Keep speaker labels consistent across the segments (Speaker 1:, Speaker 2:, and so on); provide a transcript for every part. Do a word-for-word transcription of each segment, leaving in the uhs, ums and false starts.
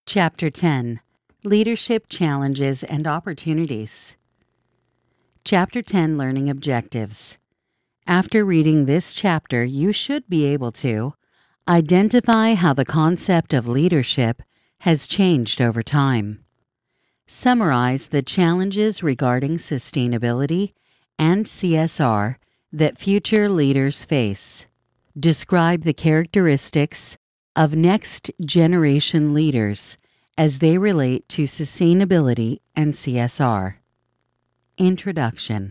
Speaker 1: Chapter ten, Leadership Challenges and Opportunities. Chapter ten, Learning Objectives. After reading this chapter, you should be able to identify how the concept of leadership has changed over time, summarize the challenges regarding sustainability and C S R that future leaders face, describe the characteristics of next-generation leaders as they relate to sustainability and C S R. Introduction.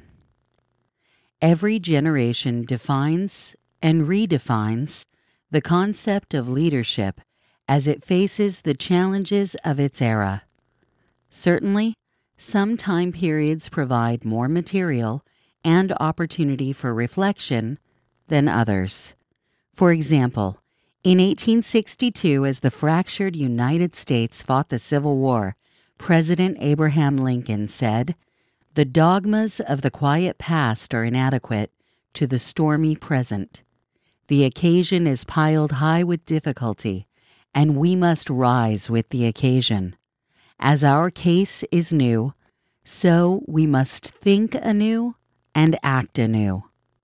Speaker 1: Every generation defines and redefines the concept of leadership as it faces the challenges of its era. Certainly, some time periods provide more material and opportunity for reflection than others. For example, in eighteen sixty-two, as the fractured United States fought the Civil War, President Abraham Lincoln said, "The dogmas of the quiet past are inadequate to the stormy present. The occasion is piled high with difficulty, and we must rise with the occasion. As our case is new, so we must think anew and act anew."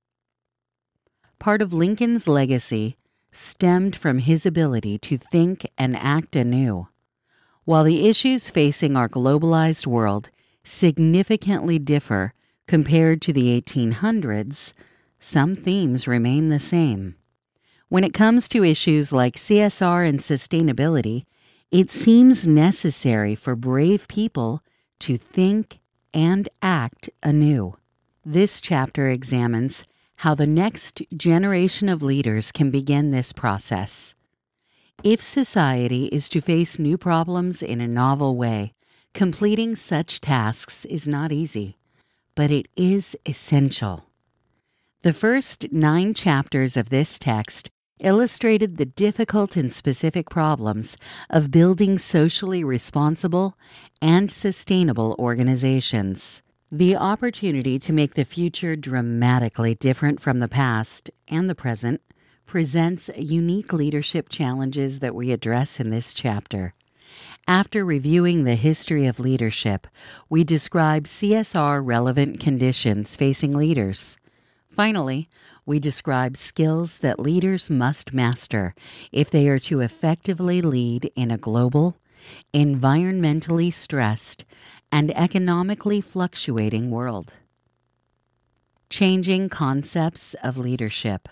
Speaker 1: Part of Lincoln's legacy stemmed from his ability to think and act anew. While the issues facing our globalized world significantly differ compared to the eighteen hundreds, some themes remain the same. When it comes to issues like C S R and sustainability, it seems necessary for brave people to think and act anew. This chapter examines how the next generation of leaders can begin this process. If society is to face new problems in a novel way, completing such tasks is not easy, but it is essential. The first nine chapters of this text illustrated the difficult and specific problems of building socially responsible and sustainable organizations. The opportunity to make the future dramatically different from the past and the present presents unique leadership challenges that we address in this chapter. After reviewing the history of leadership, we describe C S R-relevant conditions facing leaders. Finally, we describe skills that leaders must master if they are to effectively lead in a global, environmentally stressed, and economically fluctuating world. Changing concepts of leadership.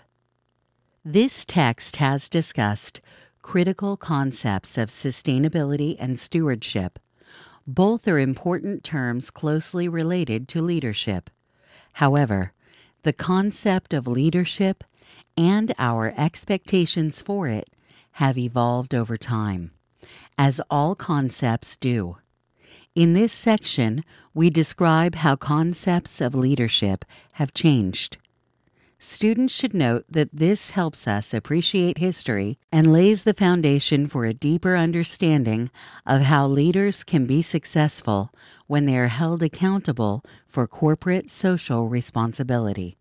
Speaker 1: This text has discussed critical concepts of sustainability and stewardship. Both are important terms closely related to leadership. However, the concept of leadership and our expectations for it have evolved over time, as all concepts do. In this section, we describe how concepts of leadership have changed. Students should note that this helps us appreciate history and lays the foundation for a deeper understanding of how leaders can be successful when they are held accountable for corporate social responsibility.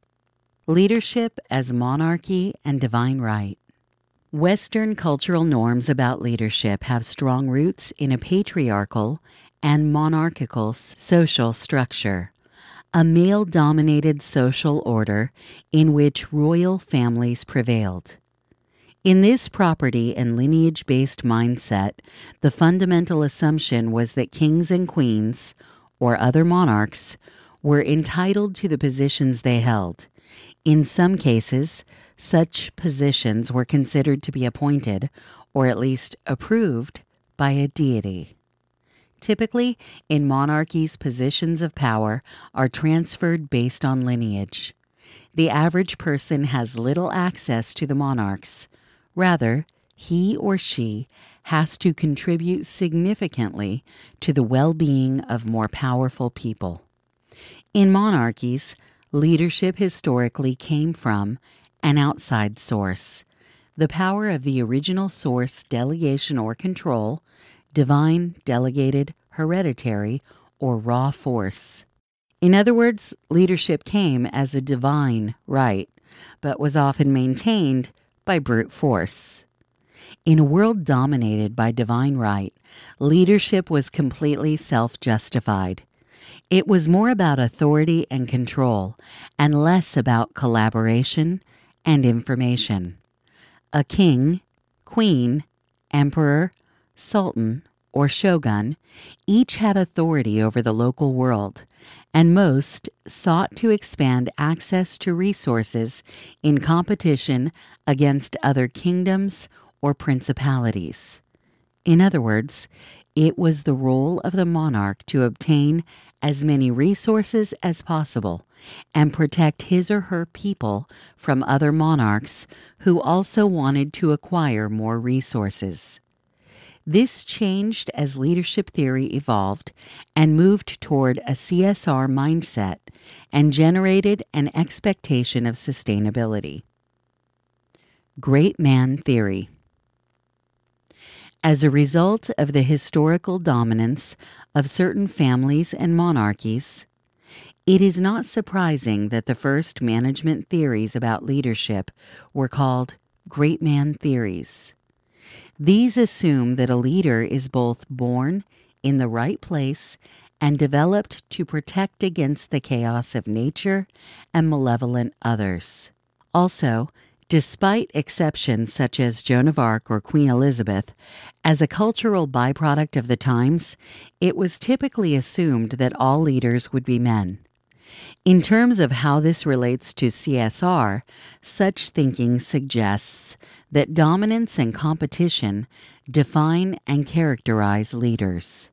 Speaker 1: Leadership as monarchy and divine right. Western cultural norms about leadership have strong roots in a patriarchal and monarchical social structure, a male-dominated social order in which royal families prevailed. In this property and lineage-based mindset, the fundamental assumption was that kings and queens, or other monarchs, were entitled to the positions they held. In some cases, such positions were considered to be appointed, or at least approved, by a deity. Typically, in monarchies, positions of power are transferred based on lineage. The average person has little access to the monarchs. Rather, he or she has to contribute significantly to the well-being of more powerful people. In monarchies, leadership historically came from an outside source. The power of the original source, delegation or control, divine, delegated, hereditary, or raw force. In other words, leadership came as a divine right, but was often maintained by brute force. In a world dominated by divine right, leadership was completely self-justified. It was more about authority and control, and less about collaboration and information. A king, queen, emperor, sultan, or shogun each had authority over the local world, and most sought to expand access to resources in competition against other kingdoms or principalities. In other words, it was the role of the monarch to obtain as many resources as possible and protect his or her people from other monarchs who also wanted to acquire more resources. This changed as leadership theory evolved and moved toward a C S R mindset and generated an expectation of sustainability. Great man theory. As a result of the historical dominance of certain families and monarchies, it is not surprising that the first management theories about leadership were called great man theories. These assume that a leader is both born in the right place and developed to protect against the chaos of nature and malevolent others. Also, despite exceptions such as Joan of Arc or Queen Elizabeth, as a cultural byproduct of the times, it was typically assumed that all leaders would be men. In terms of how this relates to C S R, such thinking suggests that dominance and competition define and characterize leaders.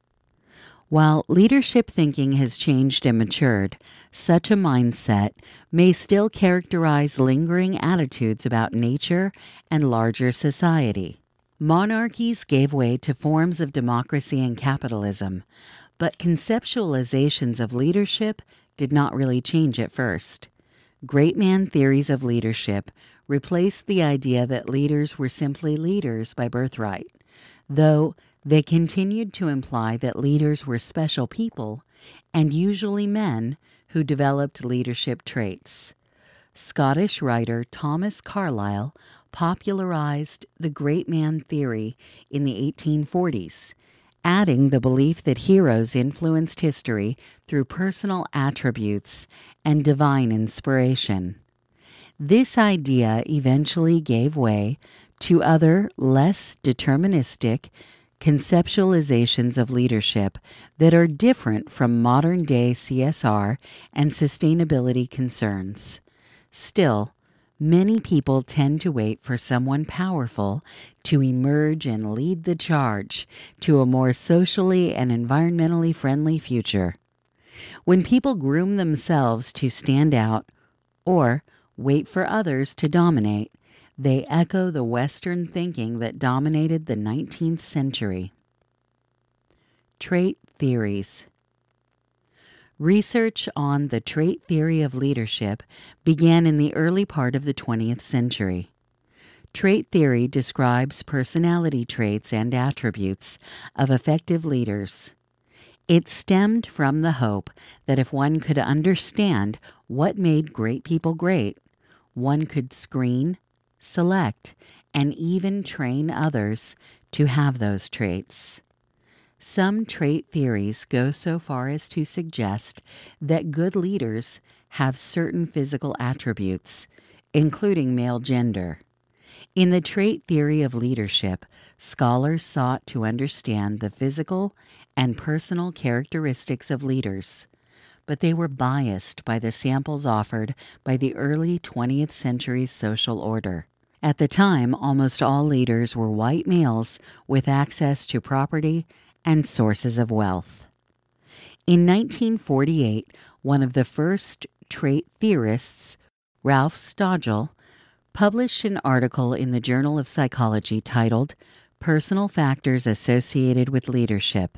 Speaker 1: While leadership thinking has changed and matured, such a mindset may still characterize lingering attitudes about nature and larger society. Monarchies gave way to forms of democracy and capitalism, but conceptualizations of leadership did not really change at first. Great man theories of leadership replaced the idea that leaders were simply leaders by birthright, though they continued to imply that leaders were special people, and usually men, who developed leadership traits. Scottish writer Thomas Carlyle popularized the great man theory in the eighteen forties, adding the belief that heroes influenced history through personal attributes and divine inspiration. This idea eventually gave way to other, less deterministic conceptualizations of leadership that are different from modern-day C S R and sustainability concerns. Still, many people tend to wait for someone powerful to emerge and lead the charge to a more socially and environmentally friendly future. When people groom themselves to stand out or wait for others to dominate, they echo the Western thinking that dominated the nineteenth century. Trait theories. Research on the trait theory of leadership began in the early part of the twentieth century. Trait theory describes personality traits and attributes of effective leaders. It stemmed from the hope that if one could understand what made great people great, one could screen, select, and even train others to have those traits. Some trait theories go so far as to suggest that good leaders have certain physical attributes, including male gender. In the trait theory of leadership, scholars sought to understand the physical and personal characteristics of leaders, but they were biased by the samples offered by the early twentieth century's social order. At the time, almost all leaders were white males with access to property and sources of wealth. In nineteen forty-eight, one of the first trait theorists, Ralph Stogel, published an article in the Journal of Psychology titled Personal Factors Associated with Leadership.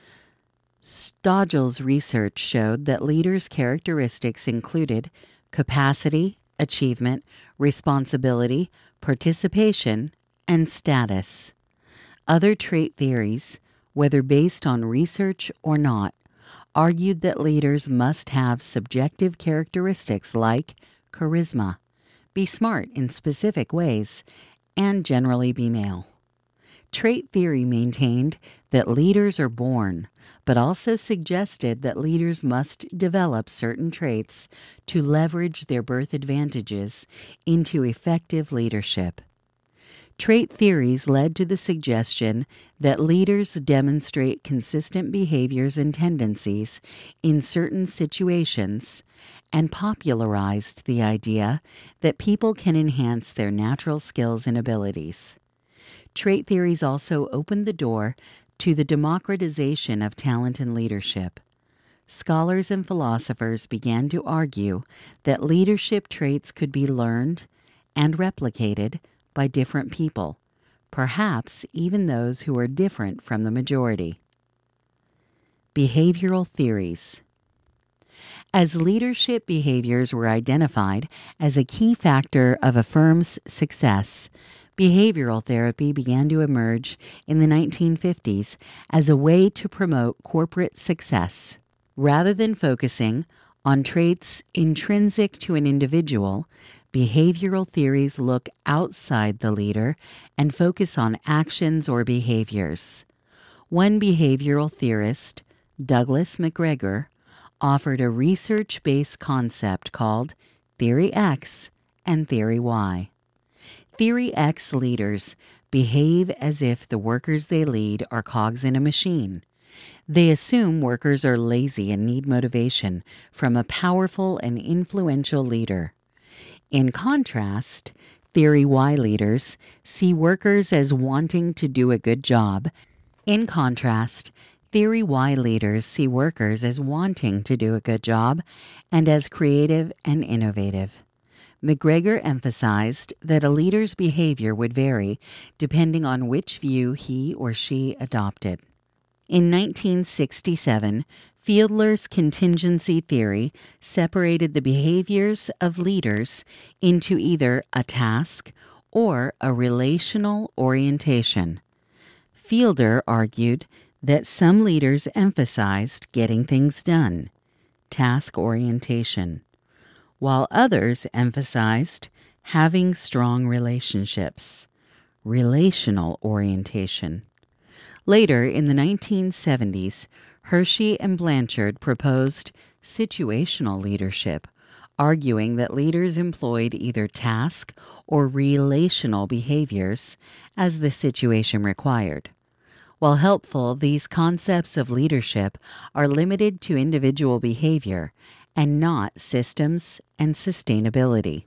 Speaker 1: Stogel's research showed that leaders' characteristics included capacity, achievement, responsibility, participation, and status. Other trait theories, whether based on research or not, argued that leaders must have subjective characteristics like charisma, be smart in specific ways, and generally be male. Trait theory maintained that leaders are born, but also suggested that leaders must develop certain traits to leverage their birth advantages into effective leadership. Trait theories led to the suggestion that leaders demonstrate consistent behaviors and tendencies in certain situations, and popularized the idea that people can enhance their natural skills and abilities. Trait theories also opened the door to the democratization of talent and leadership. Scholars and philosophers began to argue that leadership traits could be learned and replicated by different people, perhaps even those who are different from the majority. Behavioral theories. As leadership behaviors were identified as a key factor of a firm's success, behavioral therapy began to emerge in the nineteen fifties as a way to promote corporate success. Rather than focusing on traits intrinsic to an individual, behavioral theories look outside the leader and focus on actions or behaviors. One behavioral theorist, Douglas McGregor, offered a research-based concept called Theory X and Theory Y. Theory X leaders behave as if the workers they lead are cogs in a machine. They assume workers are lazy and need motivation from a powerful and influential leader. In contrast, Theory Y leaders see workers as wanting to do a good job. In contrast, Theory Y leaders see workers as wanting to do a good job and as creative and innovative. McGregor emphasized that a leader's behavior would vary depending on which view he or she adopted. In nineteen sixty-seven, Fiedler's contingency theory separated the behaviors of leaders into either a task or a relational orientation. Fiedler argued that some leaders emphasized getting things done, task orientation, while others emphasized having strong relationships, relational orientation. Later, in the nineteen seventies, Hershey and Blanchard proposed situational leadership, arguing that leaders employed either task or relational behaviors as the situation required. While helpful, these concepts of leadership are limited to individual behavior and not systems and sustainability.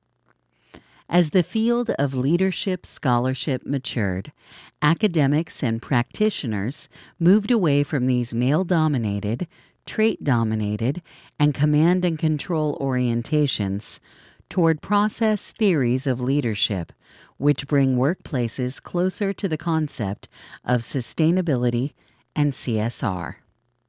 Speaker 1: As the field of leadership scholarship matured, academics and practitioners moved away from these male-dominated, trait-dominated, and command and control orientations toward process theories of leadership, which bring workplaces closer to the concept of sustainability and C S R.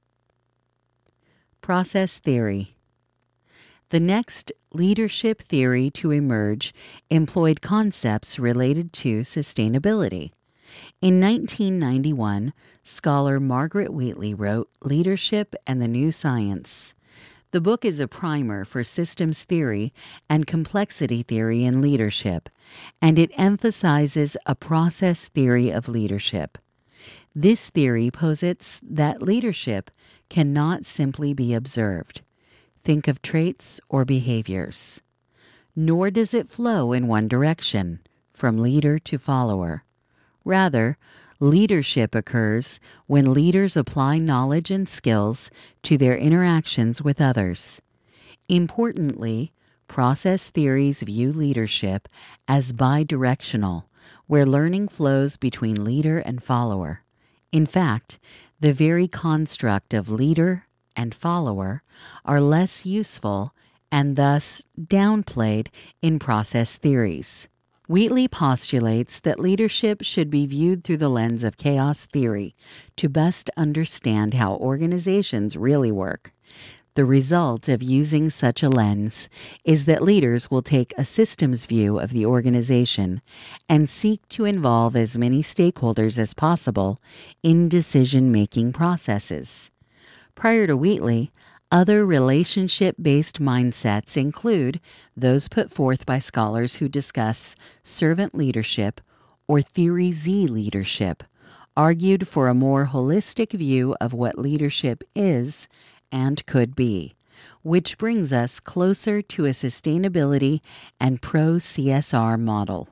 Speaker 1: Process theory. The next leadership theory to emerge employed concepts related to sustainability. In nineteen ninety-one, scholar Margaret Wheatley wrote Leadership and the New Science. The book is a primer for systems theory and complexity theory in leadership, and it emphasizes a process theory of leadership. This theory posits that leadership cannot simply be observed. Think of traits or behaviors. Nor does it flow in one direction, from leader to follower. Rather, leadership occurs when leaders apply knowledge and skills to their interactions with others. Importantly, process theories view leadership as bidirectional, where learning flows between leader and follower. In fact, the very construct of leader and follower are less useful and thus downplayed in process theories. Wheatley postulates that leadership should be viewed through the lens of chaos theory to best understand how organizations really work. The result of using such a lens is that leaders will take a systems view of the organization and seek to involve as many stakeholders as possible in decision-making processes. Prior to Wheatley, other relationship-based mindsets include those put forth by scholars who discuss servant leadership or Theory Z leadership, argued for a more holistic view of what leadership is and could be, which brings us closer to a sustainability and pro-C S R model.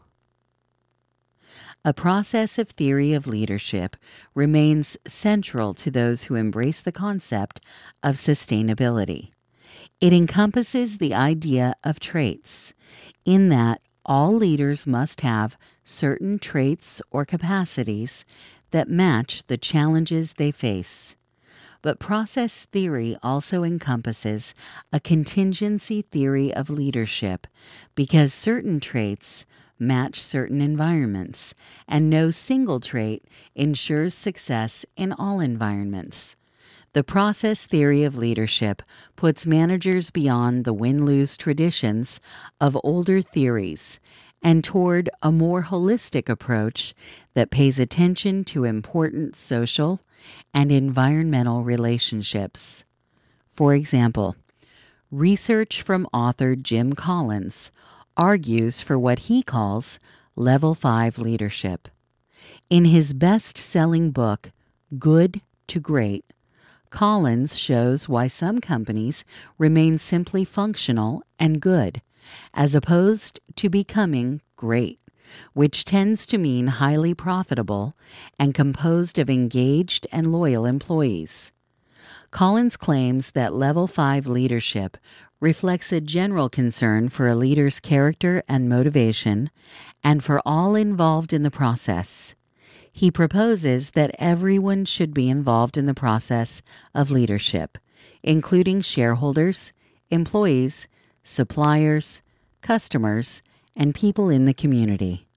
Speaker 1: A process of theory of leadership remains central to those who embrace the concept of sustainability. It encompasses the idea of traits, in that all leaders must have certain traits or capacities that match the challenges they face. But process theory also encompasses a contingency theory of leadership because certain traits match certain environments, and no single trait ensures success in all environments. The process theory of leadership puts managers beyond the win-lose traditions of older theories and toward a more holistic approach that pays attention to important social and environmental relationships. For example, research from author Jim Collins argues for what he calls Level five leadership. In his best-selling book, Good to Great, Collins shows why some companies remain simply functional and good, as opposed to becoming great, which tends to mean highly profitable and composed of engaged and loyal employees. Collins claims that Level five leadership reflects a general concern for a leader's character and motivation, and for all involved in the process. He proposes that everyone should be involved in the process of leadership, including shareholders, employees, suppliers, customers, and people in the community.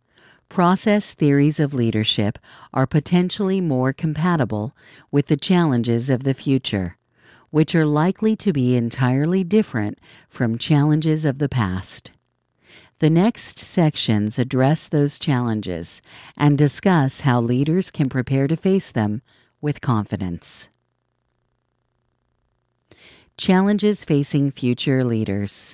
Speaker 1: Process theories of leadership are potentially more compatible with the challenges of the future, which are likely to be entirely different from challenges of the past. The next sections address those challenges and discuss how leaders can prepare to face them with confidence. Challenges facing future leaders.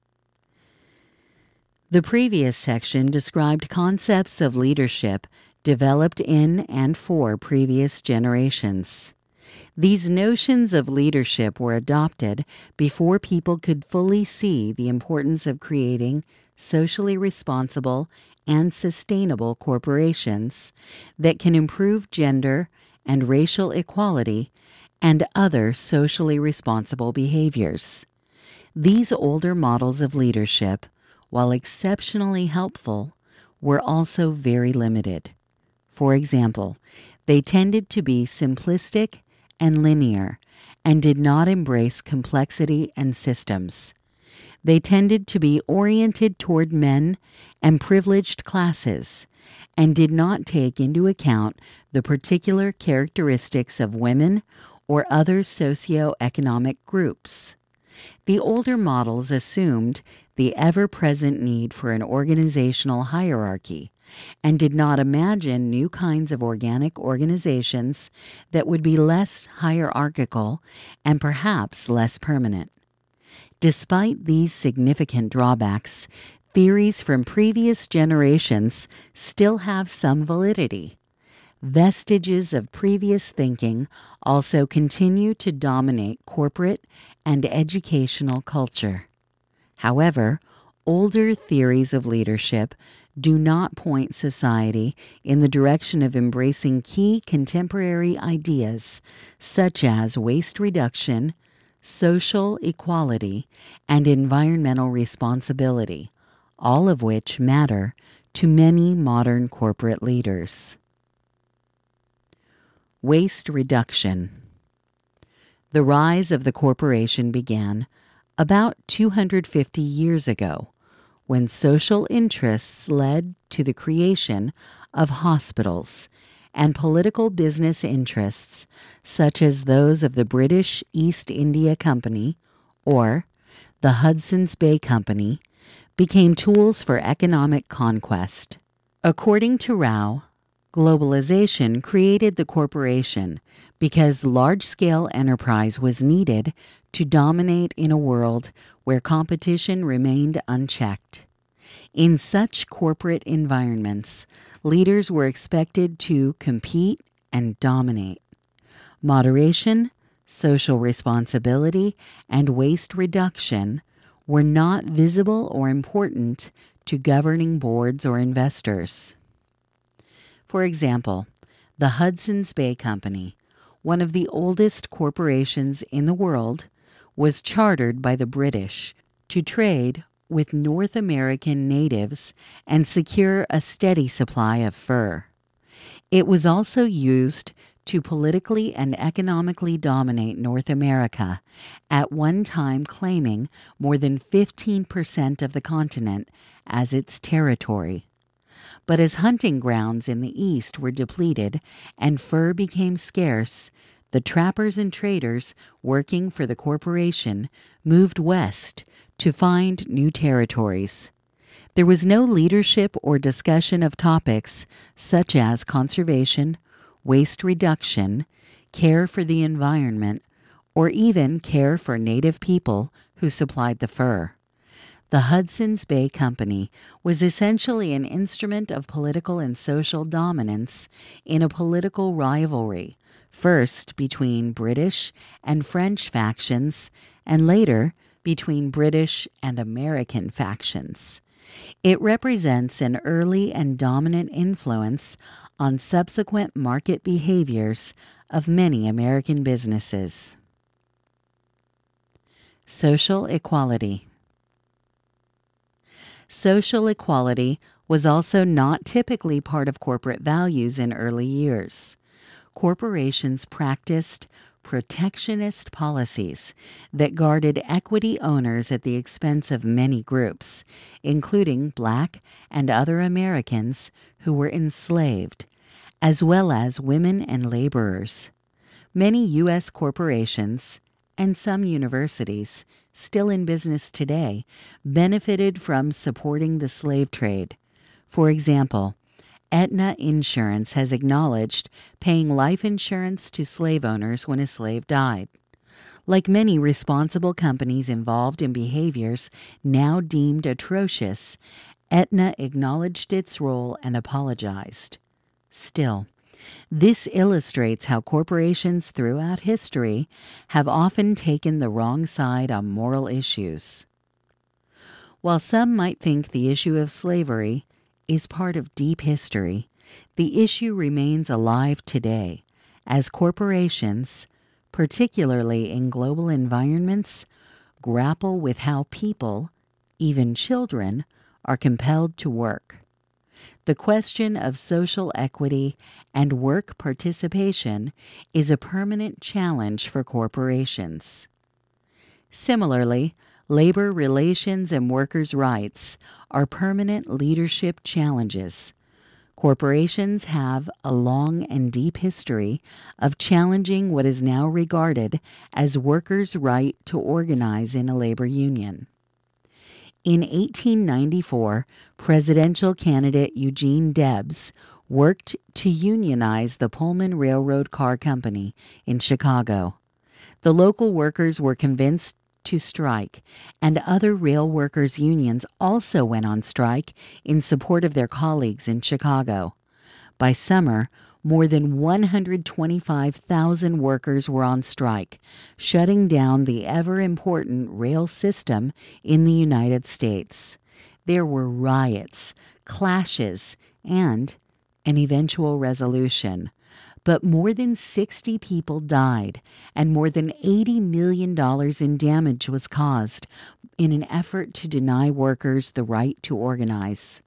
Speaker 1: The previous section described concepts of leadership developed in and for previous generations. These notions of leadership were adopted before people could fully see the importance of creating socially responsible and sustainable corporations that can improve gender and racial equality and other socially responsible behaviors. These older models of leadership, while exceptionally helpful, were also very limited. For example, they tended to be simplistic and linear, and did not embrace complexity and systems. They tended to be oriented toward men and privileged classes, and did not take into account the particular characteristics of women or other socioeconomic groups. The older models assumed the ever-present need for an organizational hierarchy, and did not imagine new kinds of organic organizations that would be less hierarchical and perhaps less permanent. Despite these significant drawbacks, theories from previous generations still have some validity. Vestiges of previous thinking also continue to dominate corporate and educational culture. However, older theories of leadership do not point society in the direction of embracing key contemporary ideas such as waste reduction, social equality, and environmental responsibility, all of which matter to many modern corporate leaders. Waste reduction. The rise of the corporation began about two hundred fifty years ago, when social interests led to the creation of hospitals, and political business interests, such as those of the British East India Company or the Hudson's Bay Company, became tools for economic conquest. According to Rao, globalization created the corporation because large-scale enterprise was needed to dominate in a world where competition remained unchecked. In such corporate environments, leaders were expected to compete and dominate. Moderation, social responsibility, and waste reduction were not visible or important to governing boards or investors. For example, the Hudson's Bay Company, one of the oldest corporations in the world, was chartered by the British to trade with North American natives and secure a steady supply of fur. It was also used to politically and economically dominate North America, at one time claiming more than fifteen percent of the continent as its territory. But as hunting grounds in the east were depleted and fur became scarce, the trappers and traders working for the corporation moved west to find new territories. There was no leadership or discussion of topics such as conservation, waste reduction, care for the environment, or even care for native people who supplied the fur. The Hudson's Bay Company was essentially an instrument of political and social dominance in a political rivalry, first between British and French factions, and later between British and American factions. It represents an early and dominant influence on subsequent market behaviors of many American businesses. Social equality. Social equality was also not typically part of corporate values in early years. Corporations practiced protectionist policies that guarded equity owners at the expense of many groups, including Black and other Americans who were enslaved, as well as women and laborers. Many U S corporations, and some universities, still in business today, benefited from supporting the slave trade. For example, Aetna Insurance has acknowledged paying life insurance to slave owners when a slave died. Like many responsible companies involved in behaviors now deemed atrocious, Aetna acknowledged its role and apologized. Still, this illustrates how corporations throughout history have often taken the wrong side on moral issues. While some might think the issue of slavery is part of deep history, the issue remains alive today as corporations, particularly in global environments, grapple with how people, even children, are compelled to work. The question of social equity and work participation is a permanent challenge for corporations. Similarly, labor relations and workers' rights are permanent leadership challenges. Corporations have a long and deep history of challenging what is now regarded as workers' right to organize in a labor union. In eighteen ninety-four, presidential candidate Eugene Debs worked to unionize the Pullman Railroad Car Company in Chicago. The local workers were convinced to strike, and other rail workers' unions also went on strike in support of their colleagues in Chicago. By summer, more than one hundred twenty-five thousand workers were on strike, shutting down the ever-important rail system in the United States. There were riots, clashes, and an eventual resolution. But more than sixty people died, and more than eighty million dollars in damage was caused in an effort to deny workers the right to organize.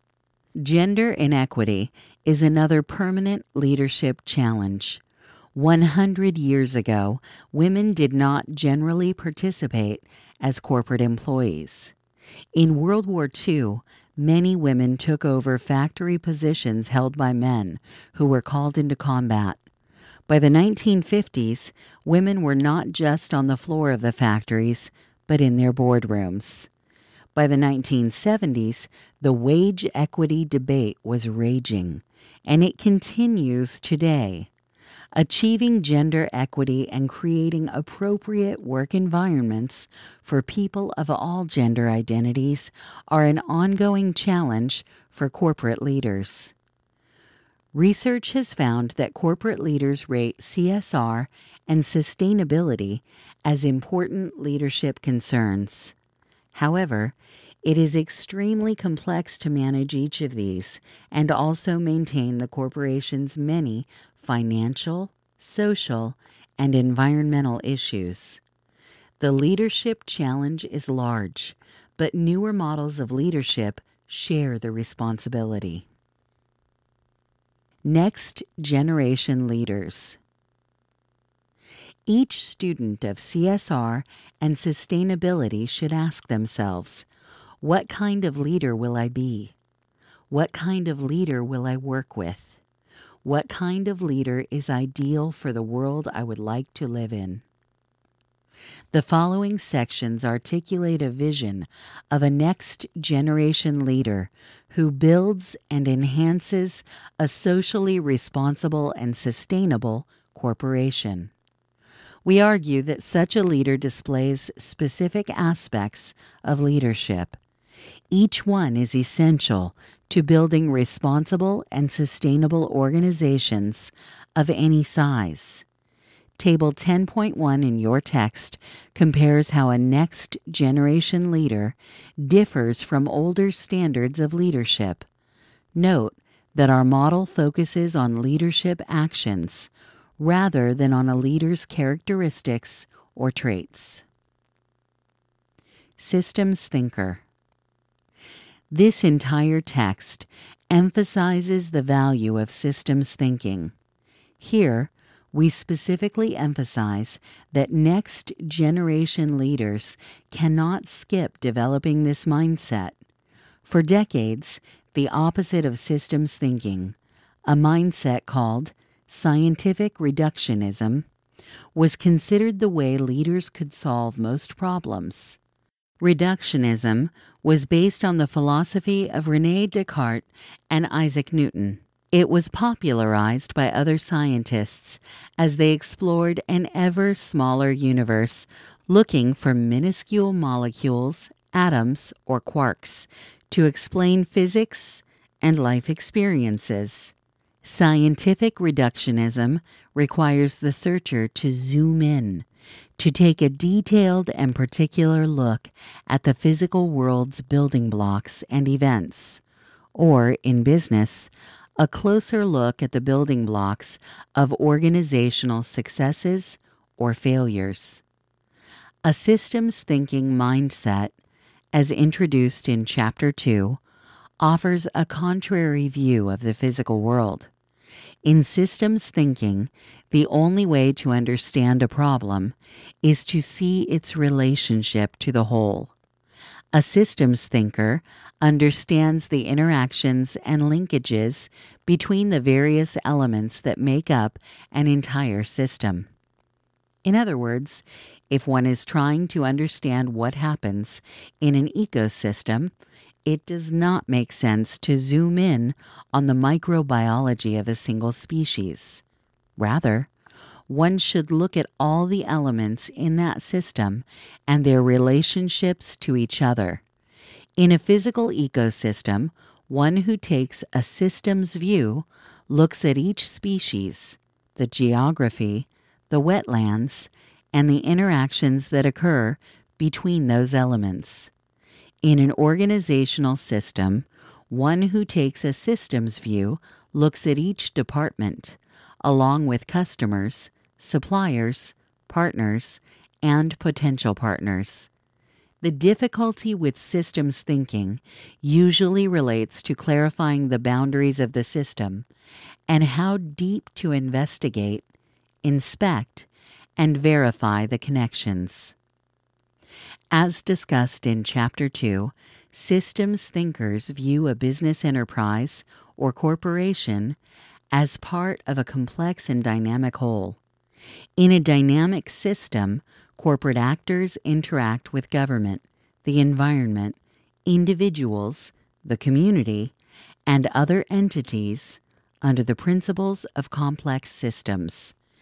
Speaker 1: Gender inequity is another permanent leadership challenge. one hundred years ago, women did not generally participate as corporate employees. In World War Two, many women took over factory positions held by men who were called into combat. By the nineteen fifties, women were not just on the floor of the factories, but in their boardrooms. By the nineteen seventies, the wage equity debate was raging, and it continues today. Achieving gender equity and creating appropriate work environments for people of all gender identities are an ongoing challenge for corporate leaders. Research has found that corporate leaders rate C S R and sustainability as important leadership concerns. However, it is extremely complex to manage each of these and also maintain the corporation's many financial, social, and environmental issues. The leadership challenge is large, but newer models of leadership share the responsibility. Next generation leaders. Each student of C S R and sustainability should ask themselves, what kind of leader will I be? What kind of leader will I work with? What kind of leader is ideal for the world I would like to live in? The following sections articulate a vision of a next generation leader who builds and enhances a socially responsible and sustainable corporation. We argue that such a leader displays specific aspects of leadership. Each one is essential to building responsible and sustainable organizations of any size. Table ten point one in your text compares how a next generation leader differs from older standards of leadership. Note that our model focuses on leadership actions rather than on a leader's characteristics or traits. Systems thinker. This entire text emphasizes the value of systems thinking. Here, we specifically emphasize that next generation leaders cannot skip developing this mindset. For decades, the opposite of systems thinking, a mindset called scientific reductionism, was considered the way leaders could solve most problems. Reductionism was based on the philosophy of René Descartes and Isaac Newton. It was popularized by other scientists as they explored an ever smaller universe, looking for minuscule molecules, atoms, or quarks to explain physics and life experiences. Scientific reductionism requires the searcher to zoom in, to take a detailed and particular look at the physical world's building blocks and events, or, in business, a closer look at the building blocks of organizational successes or failures. A systems thinking mindset, as introduced in Chapter two, offers a contrary view of the physical world. In systems thinking, the only way to understand a problem is to see its relationship to the whole. A systems thinker understands the interactions and linkages between the various elements that make up an entire system. In other words, if one is trying to understand what happens in an ecosystem, it does not make sense to zoom in on the microbiology of a single species. Rather, one should look at all the elements in that system and their relationships to each other. In a physical ecosystem, one who takes a systems view looks at each species, the geography, the wetlands, and the interactions that occur between those elements. In an organizational system, one who takes a systems view looks at each department, along with customers, suppliers, partners, and potential partners. The difficulty with systems thinking usually relates to clarifying the boundaries of the system and how deep to investigate, inspect, and verify the connections. As discussed in Chapter two, systems thinkers view a business enterprise or corporation as part of a complex and dynamic whole. In a dynamic system, corporate actors interact with government, the environment, individuals, the community, and other entities under the principles of complex systems.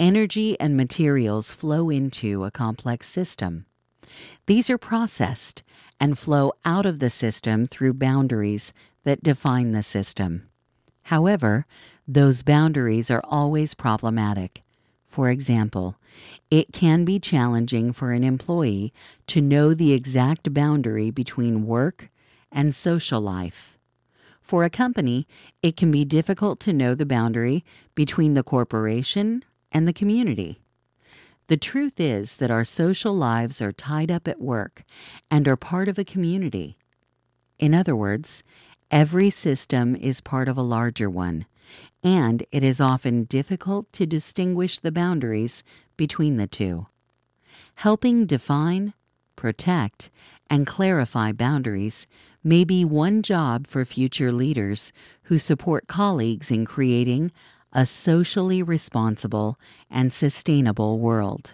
Speaker 1: Energy and materials flow into a complex system. These are processed and flow out of the system through boundaries that define the system. However, those boundaries are always problematic. For example, it can be challenging for an employee to know the exact boundary between work and social life. For a company, it can be difficult to know the boundary between the corporation and the community. The truth is that our social lives are tied up at work and are part of a community. In other words, every system is part of a larger one, and it is often difficult to distinguish the boundaries between the two. Helping define, protect, and clarify boundaries may be one job for future leaders who support colleagues in creating a socially responsible and sustainable world.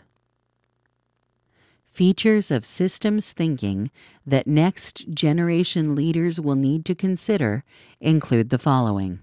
Speaker 1: Features of systems thinking that next generation leaders will need to consider include the following.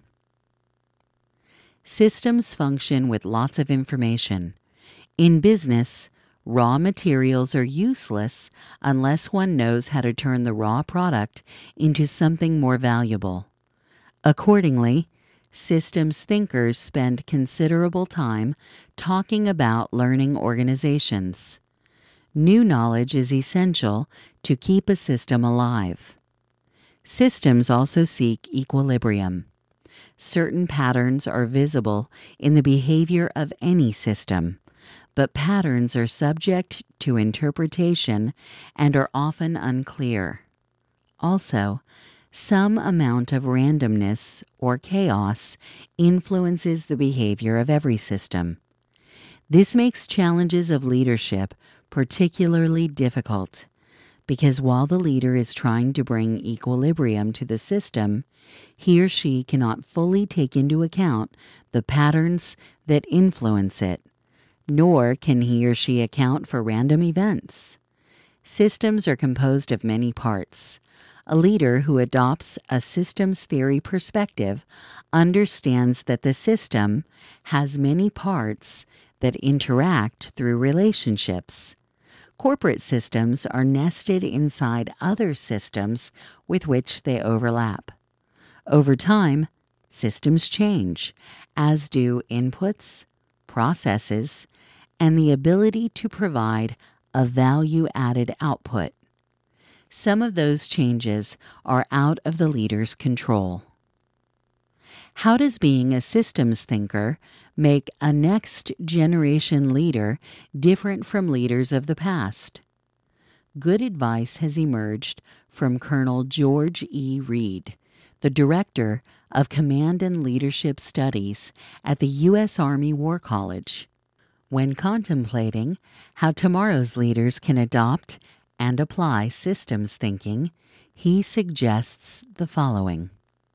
Speaker 1: Systems function with lots of information. In business, raw materials are useless unless one knows how to turn the raw product into something more valuable. Accordingly, systems thinkers spend considerable time talking about learning organizations. New knowledge is essential to keep a system alive. Systems also seek equilibrium. Certain patterns are visible in the behavior of any system, but patterns are subject to interpretation and are often unclear. Also, some amount of randomness or chaos influences the behavior of every system. This makes challenges of leadership particularly difficult, because while the leader is trying to bring equilibrium to the system, he or she cannot fully take into account the patterns that influence it, nor can he or she account for random events. Systems are composed of many parts. A leader who adopts a systems theory perspective understands that the system has many parts that interact through relationships. Corporate systems are nested inside other systems with which they overlap. Over time, systems change, as do inputs, processes, and the ability to provide a value-added output. Some of those changes are out of the leader's control. How does being a systems thinker make a next-generation leader different from leaders of the past? Good advice has emerged from Colonel George E. Reed, the Director of Command and Leadership Studies at the U S Army War College. When contemplating how tomorrow's leaders can adopt and apply systems thinking, he suggests the following.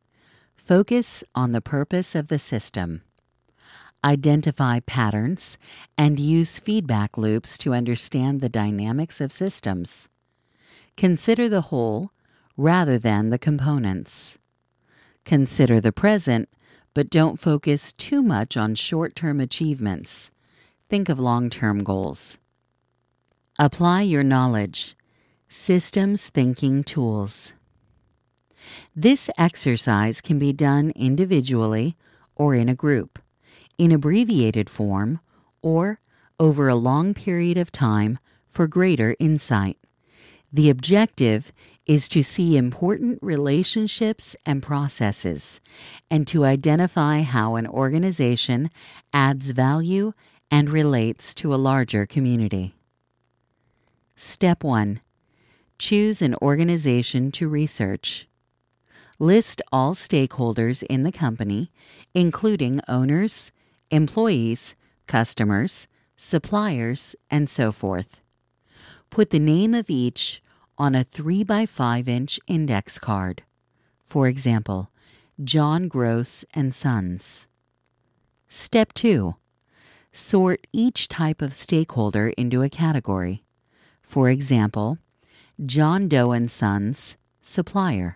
Speaker 1: Focus on the purpose of the system. Identify patterns and use feedback loops to understand the dynamics of systems. Consider the whole rather than the components. Consider the present, but don't focus too much on short-term achievements. Think of long-term goals. Apply your knowledge. Systems thinking tools. This exercise can be done individually or in a group, in abbreviated form, or over a long period of time for greater insight. The objective is to see important relationships and processes, and to identify how an organization adds value and relates to a larger community. Step one. Choose an organization to research. List all stakeholders in the company, including owners, employees, customers, suppliers, and so forth. Put the name of each on a three by five inch index card. For example, John Gross and Sons. Step two. Sort each type of stakeholder into a category. For example, John Doe and Sons, supplier.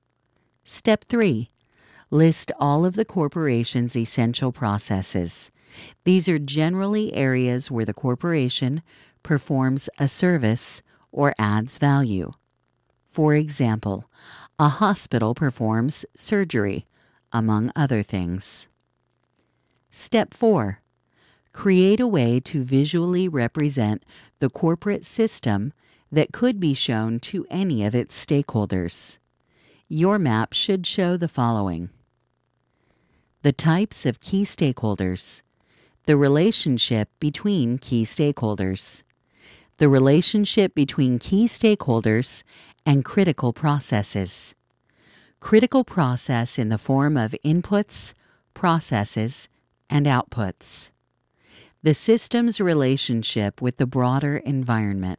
Speaker 1: Step three. List all of the corporation's essential processes, These are generally areas where the corporation performs a service or adds value. For example, a hospital performs surgery, among other things. Step four. Create a way to visually represent the corporate system that could be shown to any of its stakeholders. Your map should show the following: the types of key stakeholders, the relationship between key stakeholders, the relationship between key stakeholders and critical processes. Critical process in the form of inputs, processes, and outputs. The system's relationship with the broader environment.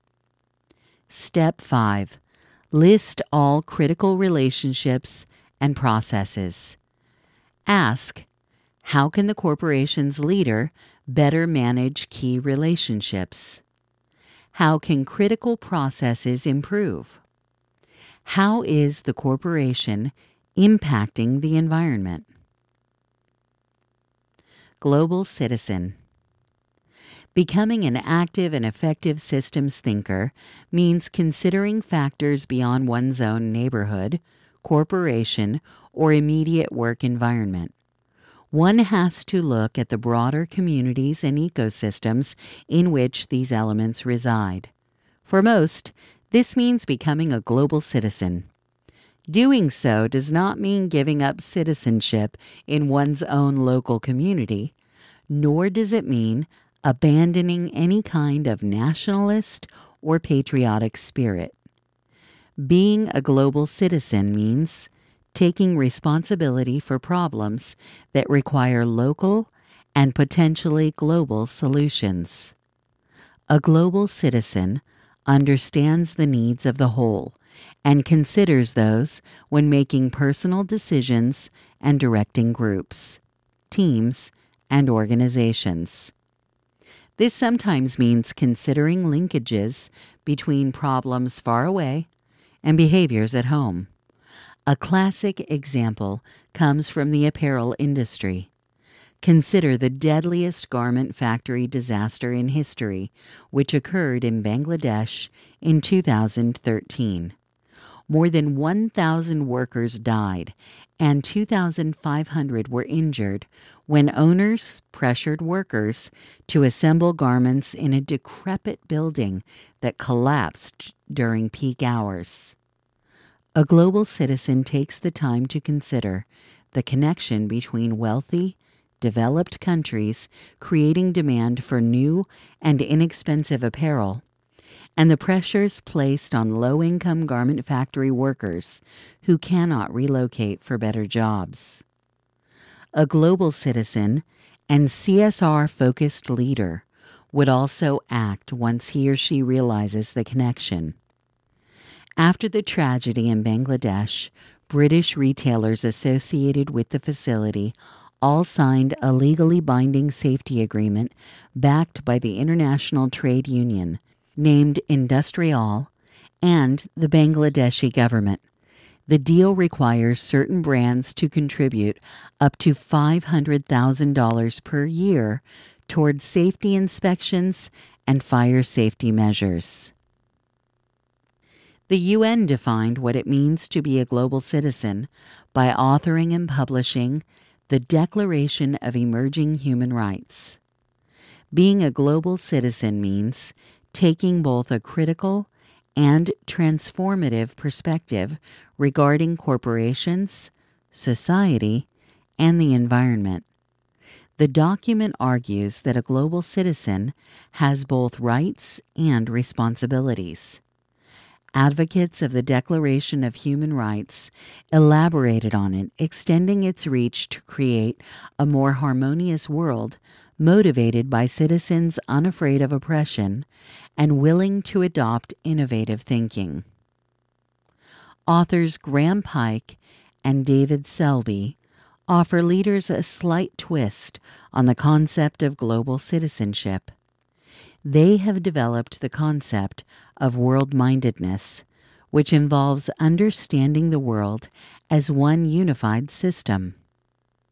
Speaker 1: Step five. List all critical relationships and processes. Ask, how can the corporation's leader better manage key relationships? How can critical processes improve? How is the corporation impacting the environment? Global citizen. Becoming an active and effective systems thinker means considering factors beyond one's own neighborhood, corporation, or immediate work environment. One has to look at the broader communities and ecosystems in which these elements reside. For most, this means becoming a global citizen. Doing so does not mean giving up citizenship in one's own local community, nor does it mean abandoning any kind of nationalist or patriotic spirit. Being a global citizen means taking responsibility for problems that require local and potentially global solutions. A global citizen understands the needs of the whole and considers those when making personal decisions and directing groups, teams, and organizations. This sometimes means considering linkages between problems far away and behaviors at home. A classic example comes from the apparel industry. Consider the deadliest garment factory disaster in history, which occurred in Bangladesh in two thousand thirteen. More than one thousand workers died, and two thousand five hundred were injured when owners pressured workers to assemble garments in a decrepit building that collapsed during peak hours. A global citizen takes the time to consider the connection between wealthy, developed countries creating demand for new and inexpensive apparel, and the pressures placed on low-income garment factory workers who cannot relocate for better jobs. A global citizen and C S R-focused leader would also act once he or she realizes the connection. After the tragedy in Bangladesh, British retailers associated with the facility all signed a legally binding safety agreement backed by the International Trade Union, named Industrial, and the Bangladeshi government. The deal requires certain brands to contribute up to five hundred thousand dollars per year towards safety inspections and fire safety measures. The U N defined what it means to be a global citizen by authoring and publishing the Declaration of Emerging Human Rights. Being a global citizen means taking both a critical and transformative perspective regarding corporations, society, and the environment. The document argues that a global citizen has both rights and responsibilities. Advocates of the Declaration of Human Rights elaborated on it, extending its reach to create a more harmonious world motivated by citizens unafraid of oppression and willing to adopt innovative thinking. Authors Graham Pike and David Selby offer leaders a slight twist on the concept of global citizenship. They have developed the concept of world-mindedness, which involves understanding the world as one unified system.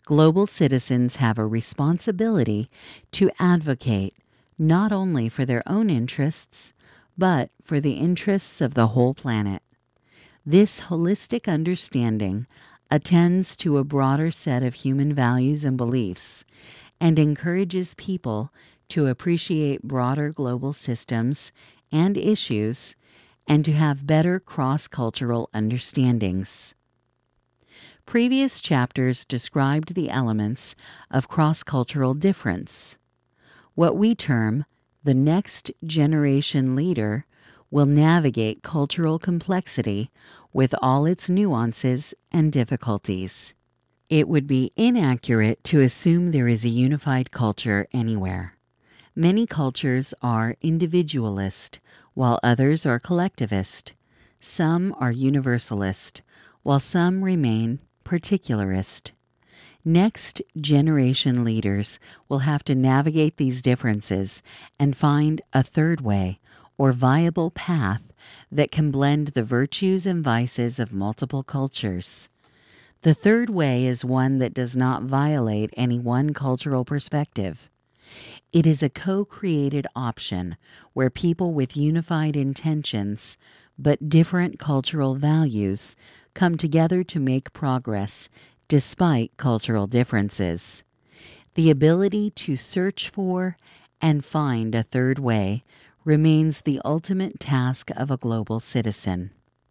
Speaker 1: Global citizens have a responsibility to advocate not only for their own interests, but for the interests of the whole planet. This holistic understanding attends to a broader set of human values and beliefs and encourages people to appreciate broader global systems and issues and to have better cross-cultural understandings. Previous chapters described the elements of cross-cultural difference. What we term the next generation leader will navigate cultural complexity with all its nuances and difficulties. It would be inaccurate to assume there is a unified culture anywhere. Many cultures are individualist, while others are collectivist. Some are universalist, while some remain particularist. Next generation leaders will have to navigate these differences and find a third way or viable path that can blend the virtues and vices of multiple cultures. The third way is one that does not violate any one cultural perspective. It is a co-created option where people with unified intentions but different cultural values come together to make progress despite cultural differences. The ability to search for and find a third way remains the ultimate task of a global citizen.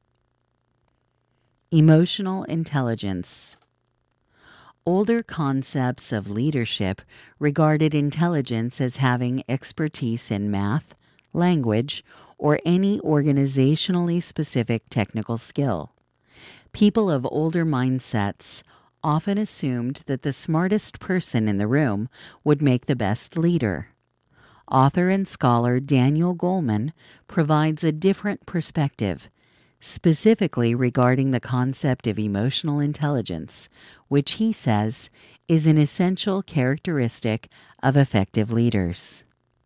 Speaker 1: Emotional intelligence. Older concepts of leadership regarded intelligence as having expertise in math, language, or any organizationally specific technical skill. People of older mindsets often assumed that the smartest person in the room would make the best leader. Author and scholar Daniel Goleman provides a different perspective, specifically regarding the concept of emotional intelligence, which he says is an essential characteristic of effective leaders.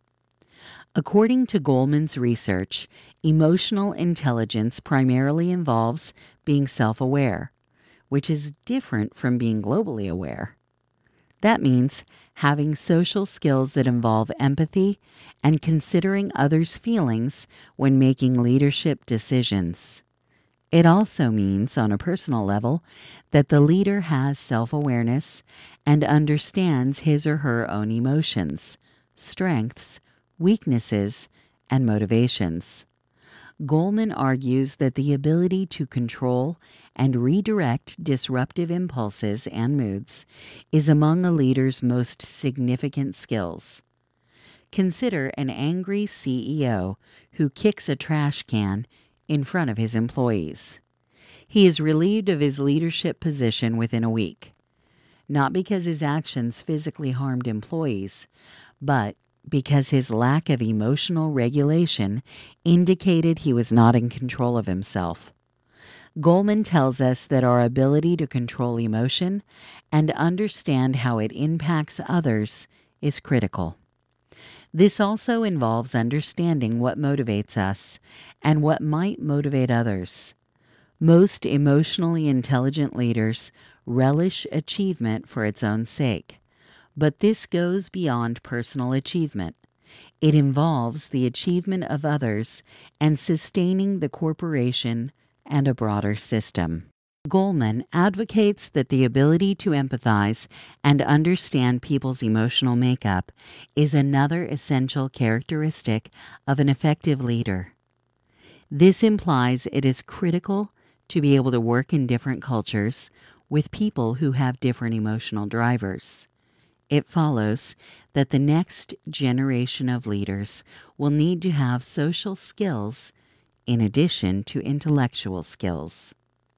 Speaker 1: According to Goleman's research, emotional intelligence primarily involves being self-aware, which is different from being globally aware. That means having social skills that involve empathy and considering others' feelings when making leadership decisions. It also means, on a personal level, that the leader has self-awareness and understands his or her own emotions, strengths, weaknesses, and motivations. Goleman argues that the ability to control and redirect disruptive impulses and moods is among a leader's most significant skills. Consider an angry C E O who kicks a trash can in front of his employees. He is relieved of his leadership position within a week, not because his actions physically harmed employees, but because his lack of emotional regulation indicated he was not in control of himself. Goleman tells us that our ability to control emotion and understand how it impacts others is critical. This also involves understanding what motivates us and what might motivate others. Most emotionally intelligent leaders relish achievement for its own sake. But this goes beyond personal achievement. It involves the achievement of others and sustaining the corporation and a broader system. Goleman advocates that the ability to empathize and understand people's emotional makeup is another essential characteristic of an effective leader. This implies it is critical to be able to work in different cultures with people who have different emotional drivers. It follows that the next generation of leaders will need to have social skills in addition to intellectual skills.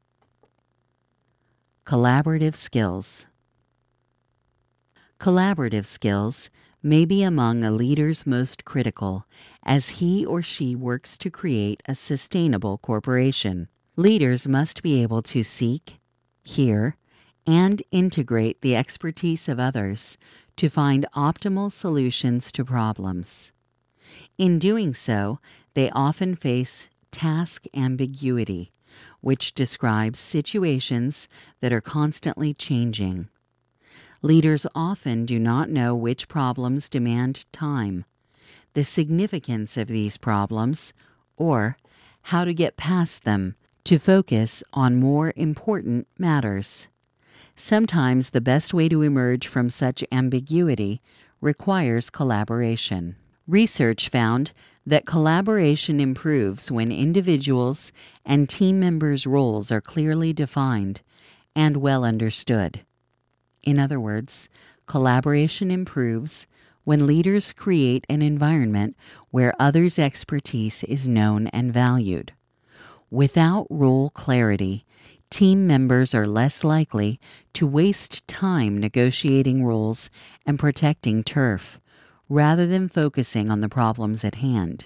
Speaker 1: Collaborative skills. Collaborative skills may be among a leader's most critical as he or she works to create a sustainable corporation. Leaders must be able to seek, hear, and integrate the expertise of others to find optimal solutions to problems. In doing so, they often face task ambiguity, which describes situations that are constantly changing. Leaders often do not know which problems demand time, the significance of these problems, or how to get past them to focus on more important matters. Sometimes the best way to emerge from such ambiguity requires collaboration. Research found that collaboration improves when individuals and team members' roles are clearly defined and well understood. In other words, collaboration improves when leaders create an environment where others' expertise is known and valued. Without role clarity, team members are less likely to waste time negotiating roles and protecting turf, rather than focusing on the problems at hand.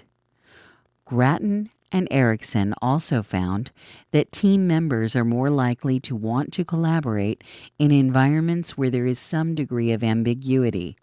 Speaker 1: Grattan and Erickson also found that team members are more likely to want to collaborate in environments where there is some degree of ambiguity.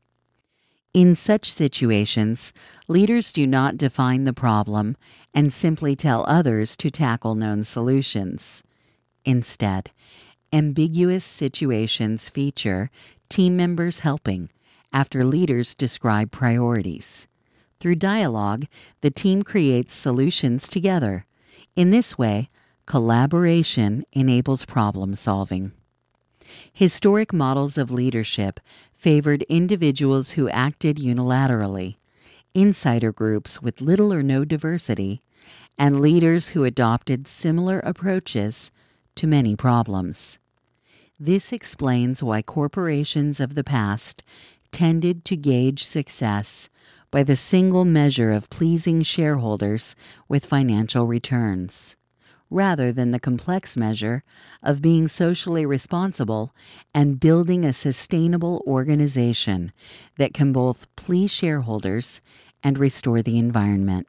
Speaker 1: In such situations, leaders do not define the problem and simply tell others to tackle known solutions. Instead, ambiguous situations feature team members helping after leaders describe priorities. Through dialogue, the team creates solutions together. In this way, collaboration enables problem solving. Historic models of leadership favored individuals who acted unilaterally, insider groups with little or no diversity, and leaders who adopted similar approaches to many problems. This explains why corporations of the past tended to gauge success by the single measure of pleasing shareholders with financial returns, rather than the complex measure of being socially responsible and building a sustainable organization that can both please shareholders and restore the environment.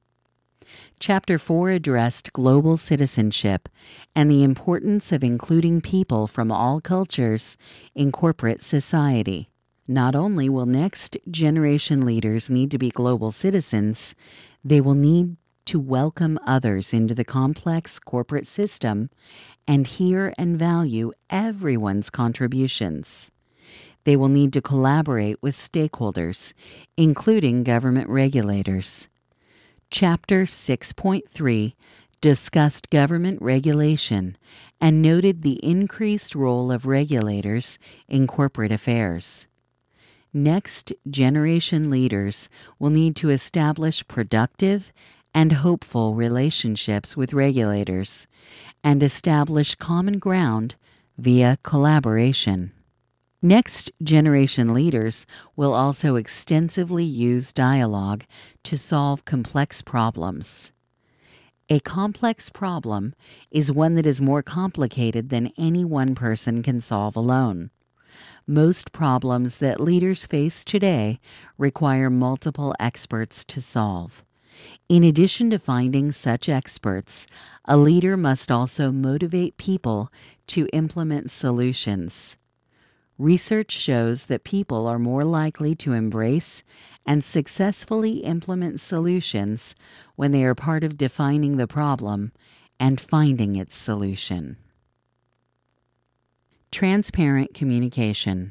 Speaker 1: Chapter four addressed global citizenship and the importance of including people from all cultures in corporate society. Not only will next generation leaders need to be global citizens, they will need to welcome others into the complex corporate system and hear and value everyone's contributions. They will need to collaborate with stakeholders, including government regulators. Chapter six point three discussed government regulation and noted the increased role of regulators in corporate affairs. Next generation leaders will need to establish productive and hopeful relationships with regulators and establish common ground via collaboration. Next generation leaders will also extensively use dialogue to solve complex problems. A complex problem is one that is more complicated than any one person can solve alone. Most problems that leaders face today require multiple experts to solve. In addition to finding such experts, a leader must also motivate people to implement solutions. Research shows that people are more likely to embrace and successfully implement solutions when they are part of defining the problem and finding its solution. Transparent communication.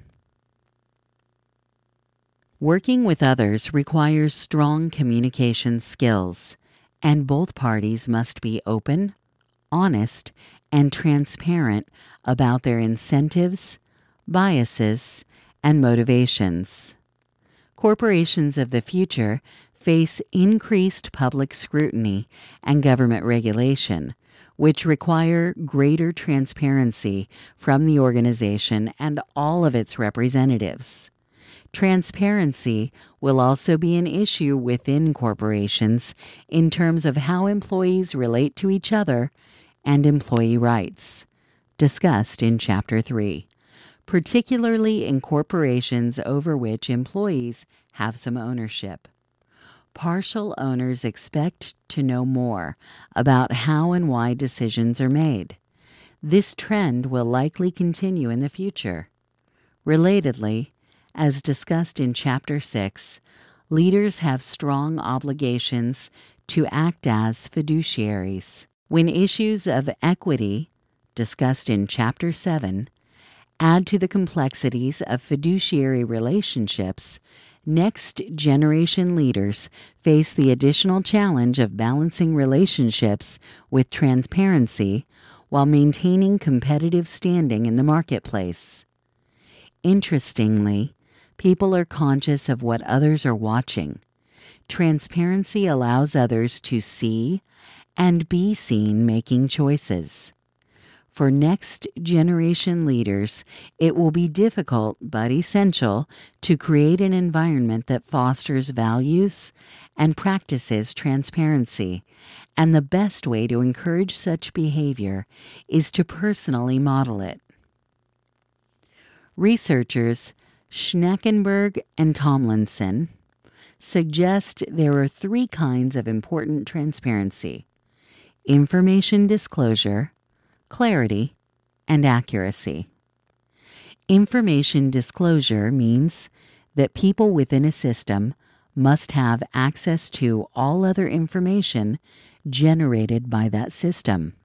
Speaker 1: Working with others requires strong communication skills, and both parties must be open, honest, and transparent about their incentives, biases, and motivations. Corporations of the future face increased public scrutiny and government regulation, which require greater transparency from the organization and all of its representatives. Transparency will also be an issue within corporations in terms of how employees relate to each other and employee rights, discussed in Chapter three, particularly in corporations over which employees have some ownership. Partial owners expect to know more about how and why decisions are made. This trend will likely continue in the future. Relatedly, as discussed in Chapter six, leaders have strong obligations to act as fiduciaries. When issues of equity, discussed in Chapter seven, Add to the complexities of fiduciary relationships, next-generation leaders face the additional challenge of balancing relationships with transparency while maintaining competitive standing in the marketplace. Interestingly, people are conscious of what others are watching. Transparency allows others to see and be seen making choices. For next-generation leaders, it will be difficult but essential to create an environment that fosters values and practices transparency, and the best way to encourage such behavior is to personally model it. Researchers Schneckenberg and Tomlinson suggest there are three kinds of important transparency: information disclosure, clarity, and accuracy. Information disclosure means that people within a system must have access to all other information generated by that system.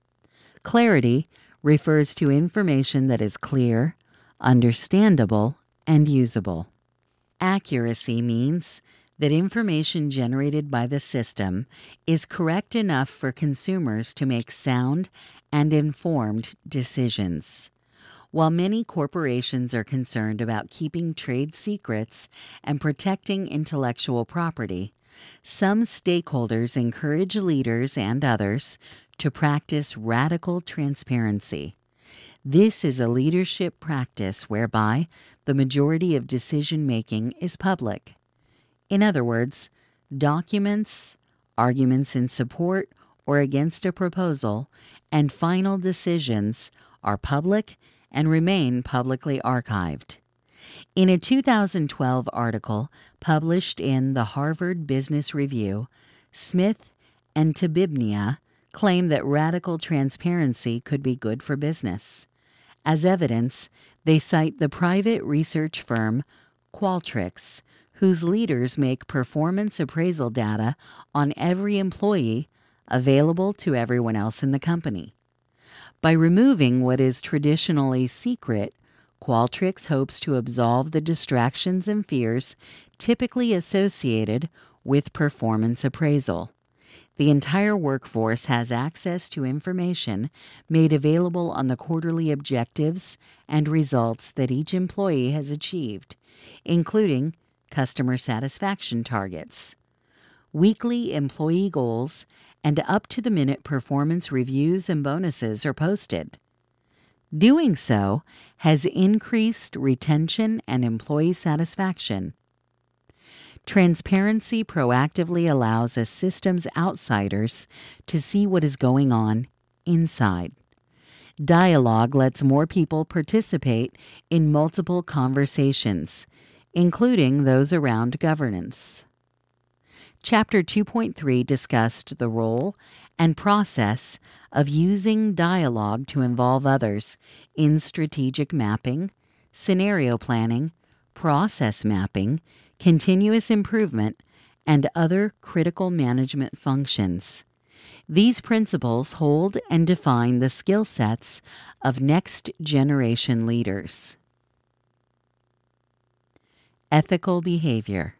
Speaker 1: Clarity refers to information that is clear, understandable, and usable. Accuracy means that information generated by the system is correct enough for consumers to make sound and informed decisions. While many corporations are concerned about keeping trade secrets and protecting intellectual property, some stakeholders encourage leaders and others to practice radical transparency. This is a leadership practice whereby the majority of decision-making is public. In other words, documents, arguments in support or against a proposal, and final decisions are public and remain publicly archived. In a two thousand twelve article published in the Harvard Business Review, Smith and Tabibnia claim that radical transparency could be good for business. As evidence, they cite the private research firm Qualtrics, whose leaders make performance appraisal data on every employee available to everyone else in the company. By removing what is traditionally secret, Qualtrics hopes to absolve the distractions and fears typically associated with performance appraisal. The entire workforce has access to information made available on the quarterly objectives and results that each employee has achieved, including customer satisfaction targets, weekly employee goals, and up-to-the-minute performance reviews and bonuses are posted. Doing so has increased retention and employee satisfaction. Transparency proactively allows a system's outsiders to see what is going on inside. Dialogue lets more people participate in multiple conversations, including those around governance. Chapter two point three discussed the role and process of using dialogue to involve others in strategic mapping, scenario planning, process mapping, continuous improvement, and other critical management functions. These principles hold and define the skill sets of next-generation leaders. Ethical behavior.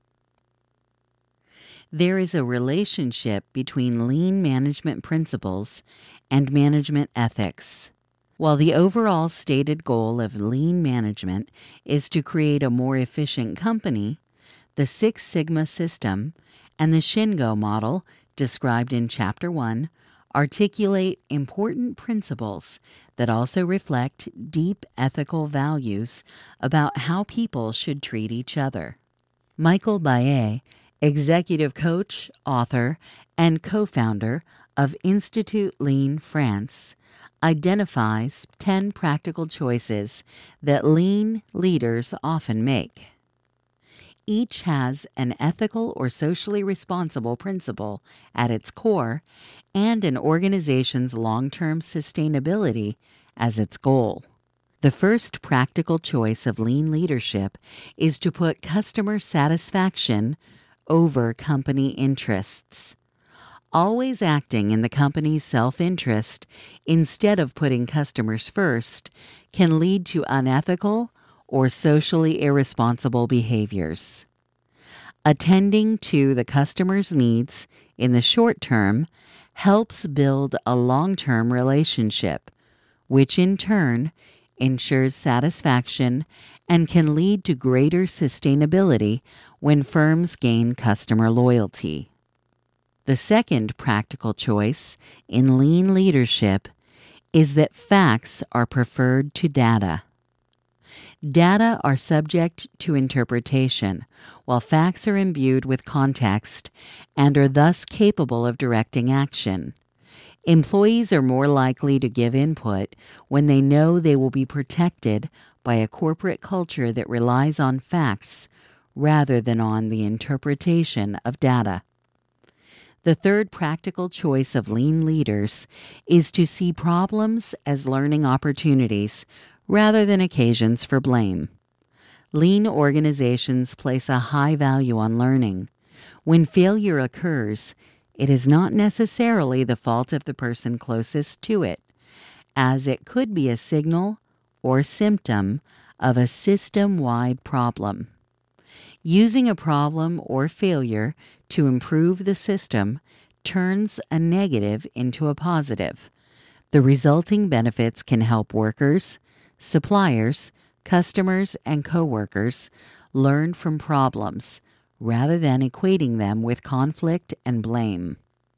Speaker 1: There is a relationship between lean management principles and management ethics. While the overall stated goal of lean management is to create a more efficient company, the Six Sigma system and the Shingo model, described in Chapter one, articulate important principles that also reflect deep ethical values about how people should treat each other. Michael Baillet, executive coach, author, and co-founder of Institut Lean France, identifies ten practical choices that lean leaders often make. Each has an ethical or socially responsible principle at its core and an organization's long-term sustainability as its goal. The first practical choice of lean leadership is to put customer satisfaction over company interests. Always acting in the company's self-interest instead of putting customers first can lead to unethical or socially irresponsible behaviors. Attending to the customer's needs in the short term helps build a long-term relationship, which in turn ensures satisfaction and can lead to greater sustainability when firms gain customer loyalty. The second practical choice in lean leadership is that facts are preferred to data. Data are subject to interpretation, while facts are imbued with context and are thus capable of directing action. Employees are more likely to give input when they know they will be protected by a corporate culture that relies on facts rather than on the interpretation of data. The third practical choice of lean leaders is to see problems as learning opportunities rather than occasions for blame. Lean organizations place a high value on learning. When failure occurs, it is not necessarily the fault of the person closest to it, as it could be a signal or symptom of a system-wide problem. Using a problem or failure to improve the system turns a negative into a positive. The resulting benefits can help workers, suppliers, customers, and coworkers learn from problems rather than equating them with conflict and blame.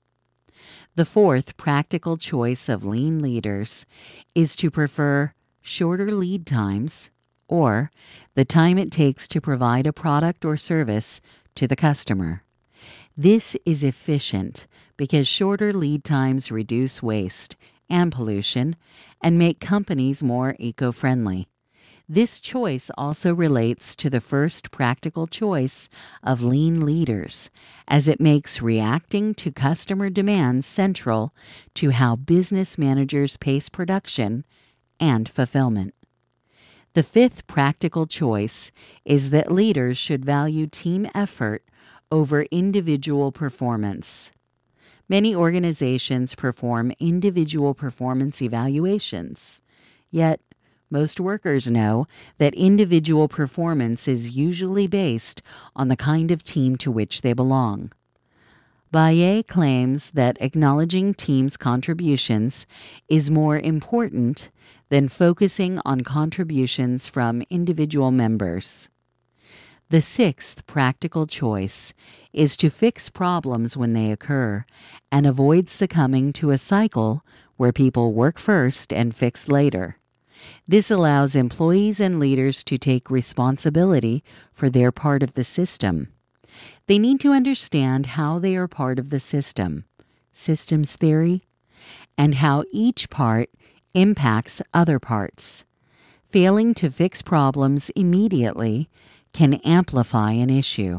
Speaker 1: The fourth practical choice of lean leaders is to prefer shorter lead times or the time it takes to provide a product or service to the customer. This is efficient because shorter lead times reduce waste and pollution and make companies more eco-friendly. This choice also relates to the first practical choice of lean leaders, as it makes reacting to customer demands central to how business managers pace production and fulfillment. The fifth practical choice is that leaders should value team effort over individual performance. Many organizations perform individual performance evaluations, yet most workers know that individual performance is usually based on the kind of team to which they belong. Bayer claims that acknowledging teams' contributions is more important than focusing on contributions from individual members. The sixth practical choice is to fix problems when they occur and avoid succumbing to a cycle where people work first and fix later. This allows employees and leaders to take responsibility for their part of the system. They need to understand how they are part of the system, systems theory, and how each part impacts other parts. Failing to fix problems immediately can amplify an issue.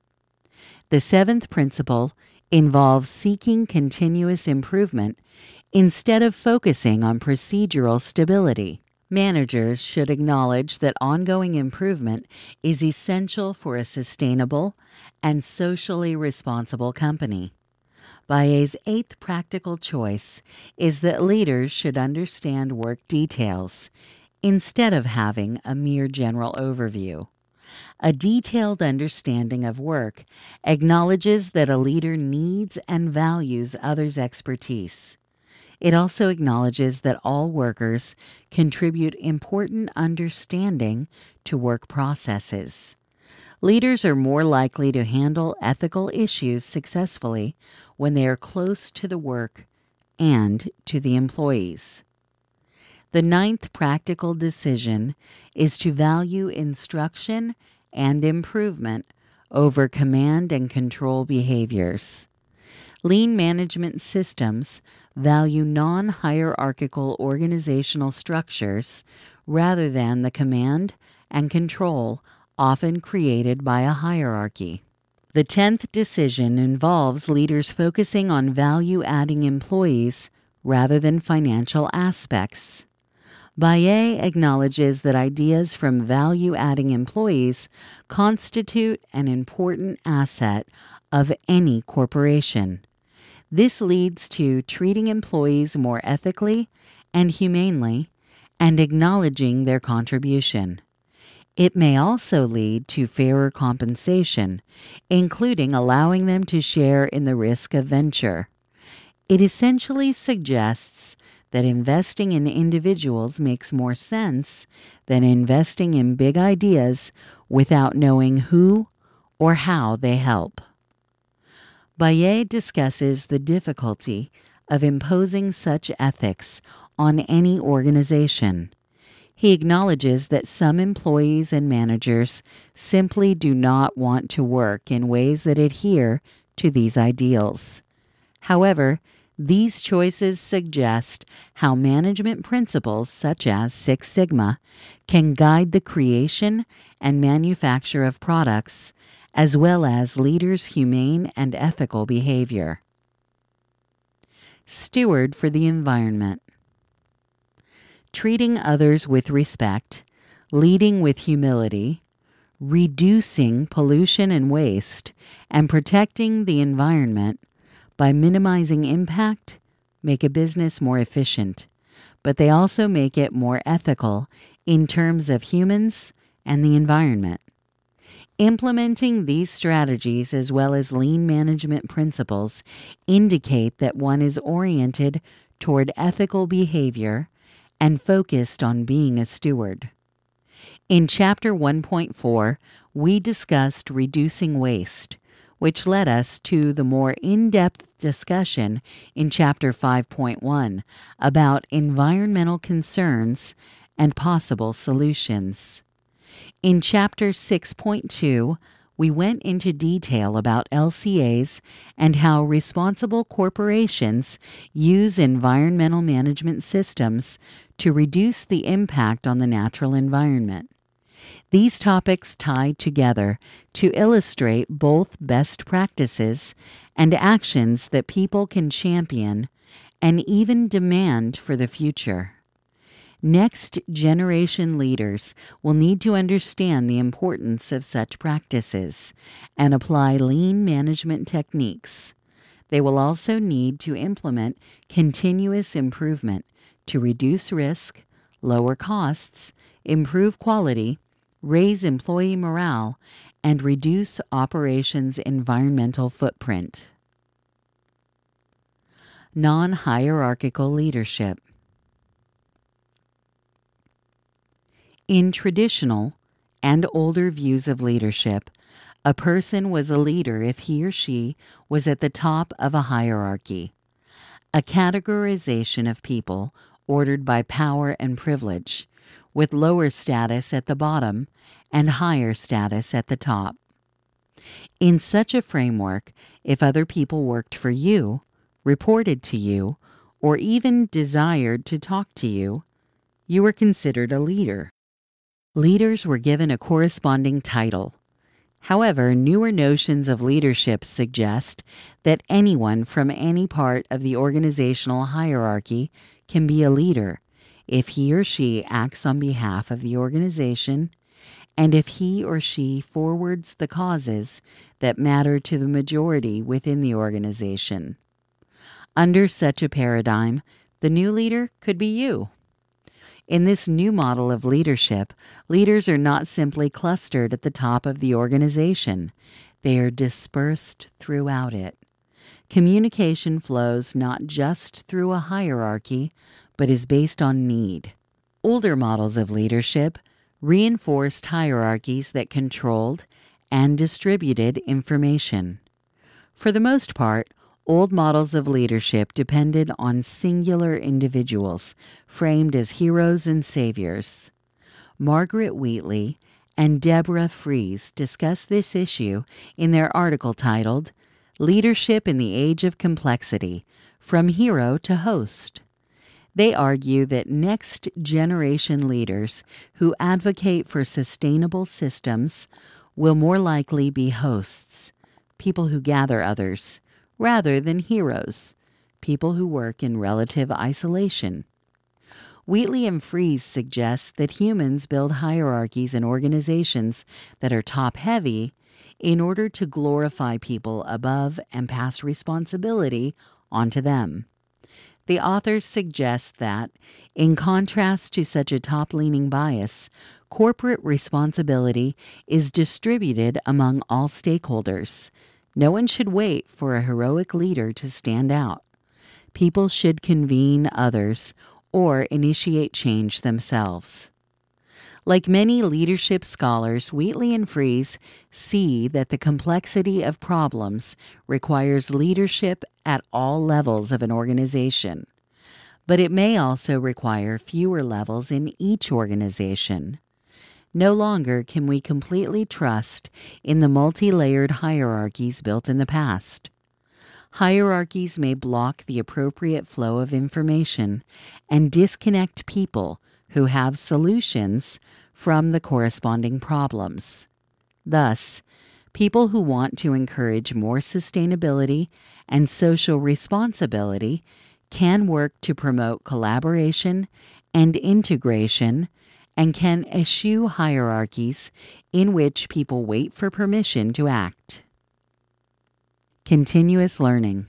Speaker 1: The seventh principle involves seeking continuous improvement instead of focusing on procedural stability. Managers should acknowledge that ongoing improvement is essential for a sustainable and socially responsible company. Bayer's eighth practical choice is that leaders should understand work details instead of having a mere general overview. A detailed understanding of work acknowledges that a leader needs and values others' expertise. It also acknowledges that all workers contribute important understanding to work processes. Leaders are more likely to handle ethical issues successfully when they are close to the work and to the employees. The ninth practical decision is to value instruction and improvement over command and control behaviors. Lean management systems value non-hierarchical organizational structures rather than the command and control often created by a hierarchy. The tenth decision involves leaders focusing on value-adding employees rather than financial aspects. Bayer acknowledges that ideas from value-adding employees constitute an important asset of any corporation. This leads to treating employees more ethically and humanely and acknowledging their contribution. It may also lead to fairer compensation, including allowing them to share in the risk of venture. It essentially suggests that investing in individuals makes more sense than investing in big ideas without knowing who or how they help. Baillet discusses the difficulty of imposing such ethics on any organization. He acknowledges that some employees and managers simply do not want to work in ways that adhere to these ideals. However, these choices suggest how management principles such as Six Sigma can guide the creation and manufacture of products, as well as leaders' humane and ethical behavior. Steward for the environment. Treating others with respect, leading with humility, reducing pollution and waste, and protecting the environment by minimizing impact make a business more efficient, but they also make it more ethical in terms of humans and the environment. Implementing these strategies as well as lean management principles indicate that one is oriented toward ethical behavior and focused on being a steward. In Chapter one point four, we discussed reducing waste, which led us to the more in-depth discussion in Chapter five point one about environmental concerns and possible solutions. In Chapter six point two, we went into detail about L C As and how responsible corporations use environmental management systems to reduce the impact on the natural environment. These topics tie together to illustrate both best practices and actions that people can champion and even demand for the future. Next generation leaders will need to understand the importance of such practices and apply lean management techniques. They will also need to implement continuous improvement to reduce risk, lower costs, improve quality, raise employee morale, and reduce operations' environmental footprint. Non-hierarchical leadership. In traditional and older views of leadership, a person was a leader if he or she was at the top of a hierarchy, a categorization of people ordered by power and privilege, with lower status at the bottom and higher status at the top. In such a framework, if other people worked for you, reported to you, or even desired to talk to you, you were considered a leader. Leaders were given a corresponding title. However, newer notions of leadership suggest that anyone from any part of the organizational hierarchy can be a leader if he or she acts on behalf of the organization and if he or she forwards the causes that matter to the majority within the organization. Under such a paradigm, the new leader could be you. In this new model of leadership, leaders are not simply clustered at the top of the organization. They are dispersed throughout it. Communication flows not just through a hierarchy, but is based on need. Older models of leadership reinforced hierarchies that controlled and distributed information. For the most part, old models of leadership depended on singular individuals, framed as heroes and saviors. Margaret Wheatley and Deborah Fries discuss this issue in their article titled, Leadership in the Age of Complexity, From Hero to Host. They argue that next-generation leaders who advocate for sustainable systems will more likely be hosts, people who gather others, rather than heroes, people who work in relative isolation. Wheatley and Fries suggest that humans build hierarchies in organizations that are top-heavy in order to glorify people above and pass responsibility onto them. The authors suggest that, in contrast to such a top-leaning bias, corporate responsibility is distributed among all stakeholders. No one should wait for a heroic leader to stand out. People should convene others or initiate change themselves. Like many leadership scholars, Wheatley and Fries see that the complexity of problems requires leadership at all levels of an organization, but it may also require fewer levels in each organization. No longer can we completely trust in the multi-layered hierarchies built in the past. Hierarchies may block the appropriate flow of information and disconnect people who have solutions from the corresponding problems. Thus, people who want to encourage more sustainability and social responsibility can work to promote collaboration and integration and can eschew hierarchies in which people wait for permission to act. Continuous learning.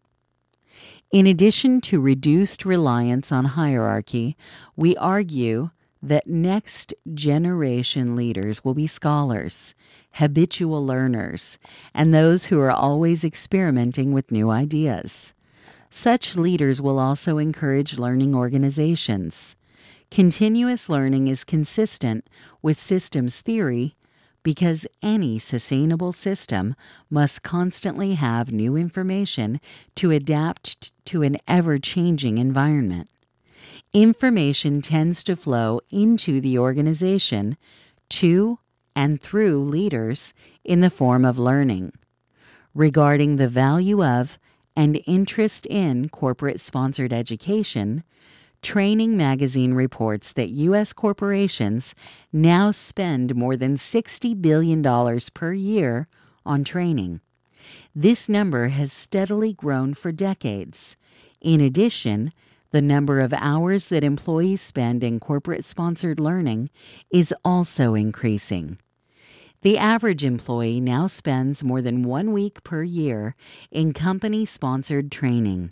Speaker 1: In addition to reduced reliance on hierarchy, we argue that next generation leaders will be scholars, habitual learners, and those who are always experimenting with new ideas. Such leaders will also encourage learning organizations. Continuous learning is consistent with systems theory because any sustainable system must constantly have new information to adapt to an ever-changing environment. Information tends to flow into the organization, to and through leaders in the form of learning. Regarding the value of and interest in corporate-sponsored education, Training Magazine reports that U S corporations now spend more than sixty billion dollars per year on training. This number has steadily grown for decades. In addition, the number of hours that employees spend in corporate-sponsored learning is also increasing. The average employee now spends more than one week per year in company-sponsored training.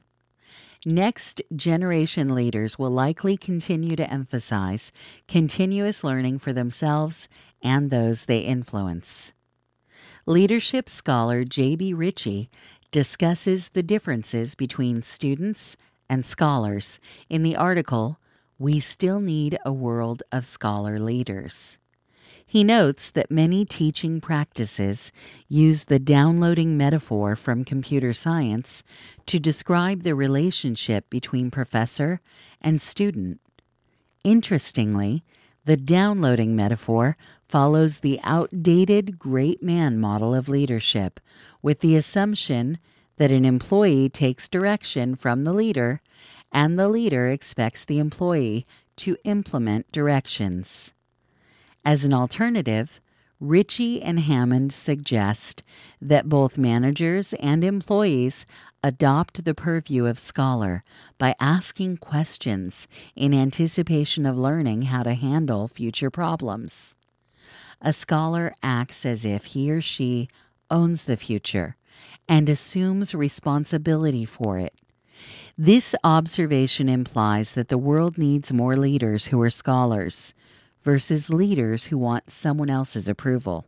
Speaker 1: Next generation leaders will likely continue to emphasize continuous learning for themselves and those they influence. Leadership scholar J B Ritchie discusses the differences between students and scholars in the article, "We Still Need a World of Scholar Leaders." He notes that many teaching practices use the downloading metaphor from computer science to describe the relationship between professor and student. Interestingly, the downloading metaphor follows the outdated great man model of leadership, with the assumption that an employee takes direction from the leader and the leader expects the employee to implement directions. As an alternative, Ritchie and Hammond suggest that both managers and employees adopt the purview of scholar by asking questions in anticipation of learning how to handle future problems. A scholar acts as if he or she owns the future and assumes responsibility for it. This observation implies that the world needs more leaders who are scholars versus leaders who want someone else's approval.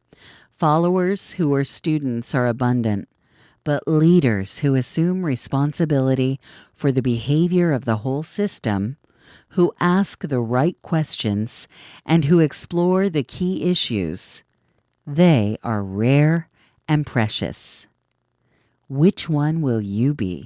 Speaker 1: Followers who are students are abundant, but leaders who assume responsibility for the behavior of the whole system, who ask the right questions, and who explore the key issues, they are rare and precious. Which one will you be?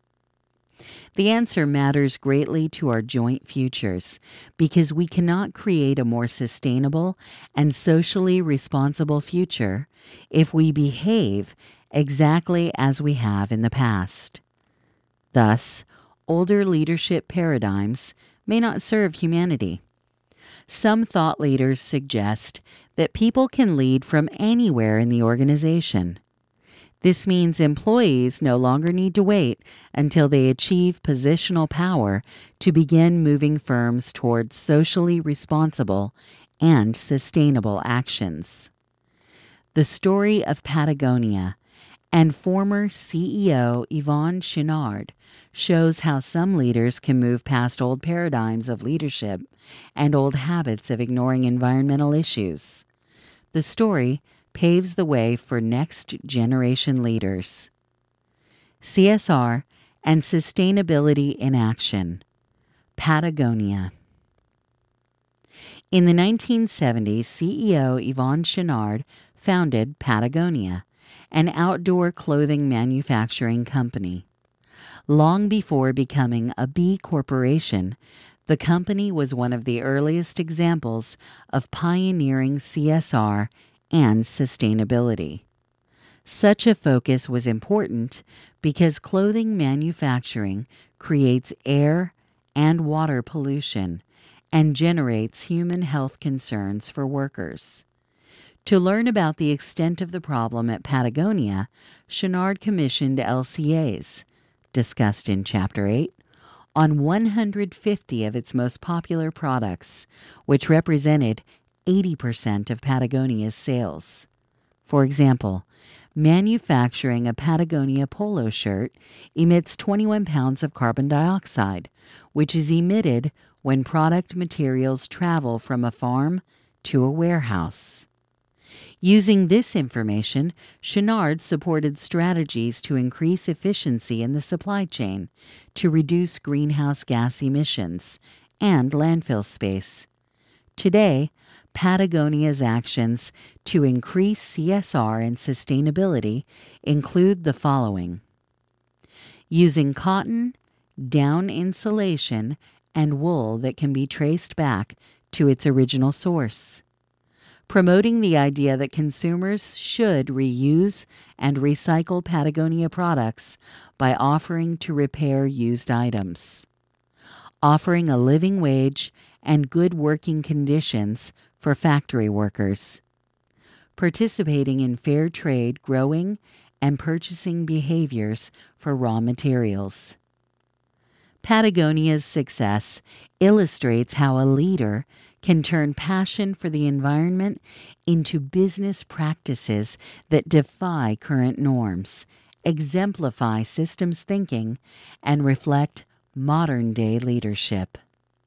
Speaker 1: The answer matters greatly to our joint futures because we cannot create a more sustainable and socially responsible future if we behave exactly as we have in the past. Thus, older leadership paradigms may not serve humanity. Some thought leaders suggest that people can lead from anywhere in the organization. This means employees no longer need to wait until they achieve positional power to begin moving firms towards socially responsible and sustainable actions. The story of Patagonia And former C E O Yvon Chouinard shows how some leaders can move past old paradigms of leadership and old habits of ignoring environmental issues. The story paves the way for next generation leaders. C S R and Sustainability in Action. Patagonia. In the nineteen seventies, C E O Yvon Chouinard founded Patagonia, an outdoor clothing manufacturing company. Long before becoming a B Corporation, the company was one of the earliest examples of pioneering C S R and sustainability. Such a focus was important because clothing manufacturing creates air and water pollution and generates human health concerns for workers. To learn about the extent of the problem at Patagonia, Chouinard commissioned L C As, discussed in Chapter eight, on one hundred fifty of its most popular products, which represented eighty percent of Patagonia's sales. For example, manufacturing a Patagonia polo shirt emits twenty-one pounds of carbon dioxide, which is emitted when product materials travel from a farm to a warehouse. Using this information, Chouinard supported strategies to increase efficiency in the supply chain, to reduce greenhouse gas emissions, and landfill space. Today, Patagonia's actions to increase C S R and sustainability include the following: using cotton, down insulation, and wool that can be traced back to its original source. Promoting the idea that consumers should reuse and recycle Patagonia products by offering to repair used items. Offering a living wage and good working conditions for factory workers. Participating in fair trade growing and purchasing behaviors for raw materials. Patagonia's success illustrates how a leader can turn passion for the environment into business practices that defy current norms, exemplify systems thinking, and reflect modern-day leadership.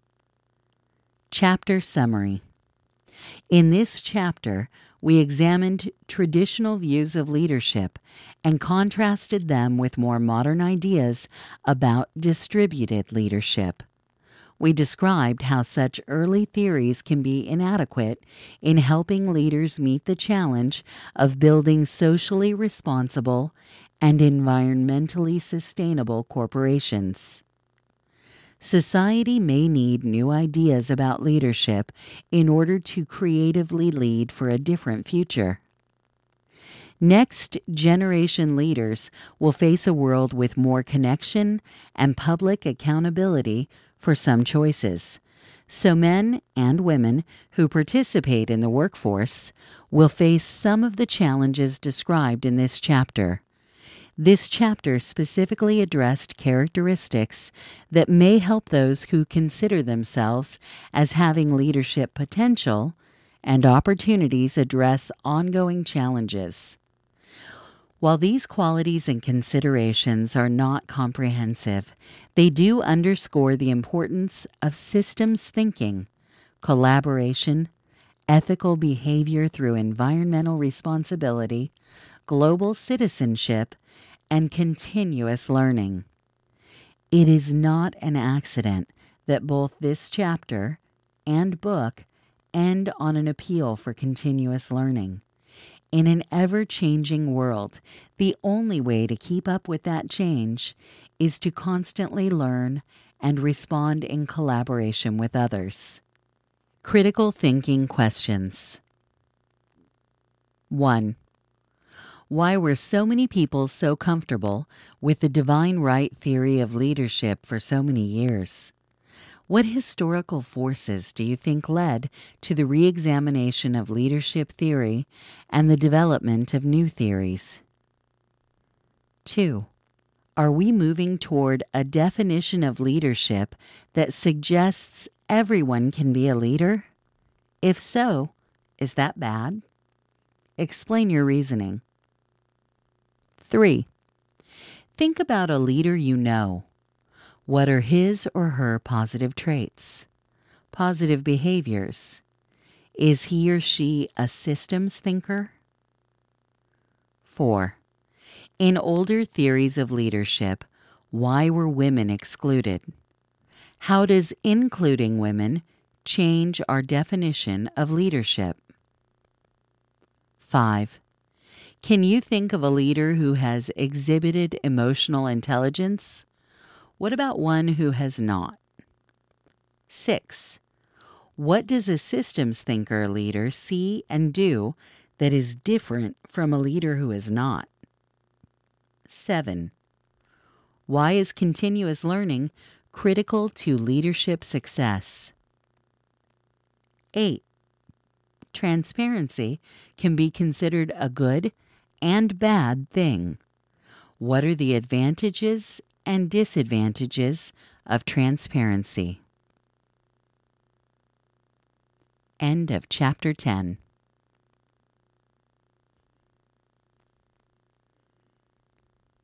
Speaker 1: Chapter Summary. In this chapter, we examined traditional views of leadership and contrasted them with more modern ideas about distributed leadership. We described how such early theories can be inadequate in helping leaders meet the challenge of building socially responsible and environmentally sustainable corporations. Society may need new ideas about leadership in order to creatively lead for a different future. Next generation leaders will face a world with more connection and public accountability for some choices. So men and women who participate in the workforce will face some of the challenges described in this chapter. This chapter specifically addressed characteristics that may help those who consider themselves as having leadership potential and opportunities address ongoing challenges. While these qualities and considerations are not comprehensive, they do underscore the importance of systems thinking, collaboration, ethical behavior through environmental responsibility, global citizenship, and continuous learning. It is not an accident that both this chapter and book end on an appeal for continuous learning. In an ever-changing world, the only way to keep up with that change is to constantly learn and respond in collaboration with others. Critical thinking questions. one. Why were so many people so comfortable with the divine right theory of leadership for so many years? What historical forces do you think led to the re-examination of leadership theory and the development of new theories? two. Are we moving toward a definition of leadership that suggests everyone can be a leader? If so, is that bad? Explain your reasoning. three. Think about a leader you know. What are his or her positive traits? Positive behaviors? Is he or she a systems thinker? four. In older theories of leadership, why were women excluded? How does including women change our definition of leadership? five. Can you think of a leader who has exhibited emotional intelligence? What about one who has not? six. What does a systems thinker leader see and do that is different from a leader who is not? seven. Why is continuous learning critical to leadership success? eight. Transparency can be considered a good and bad thing. What are the advantages and disadvantages of transparency? End of chapter ten.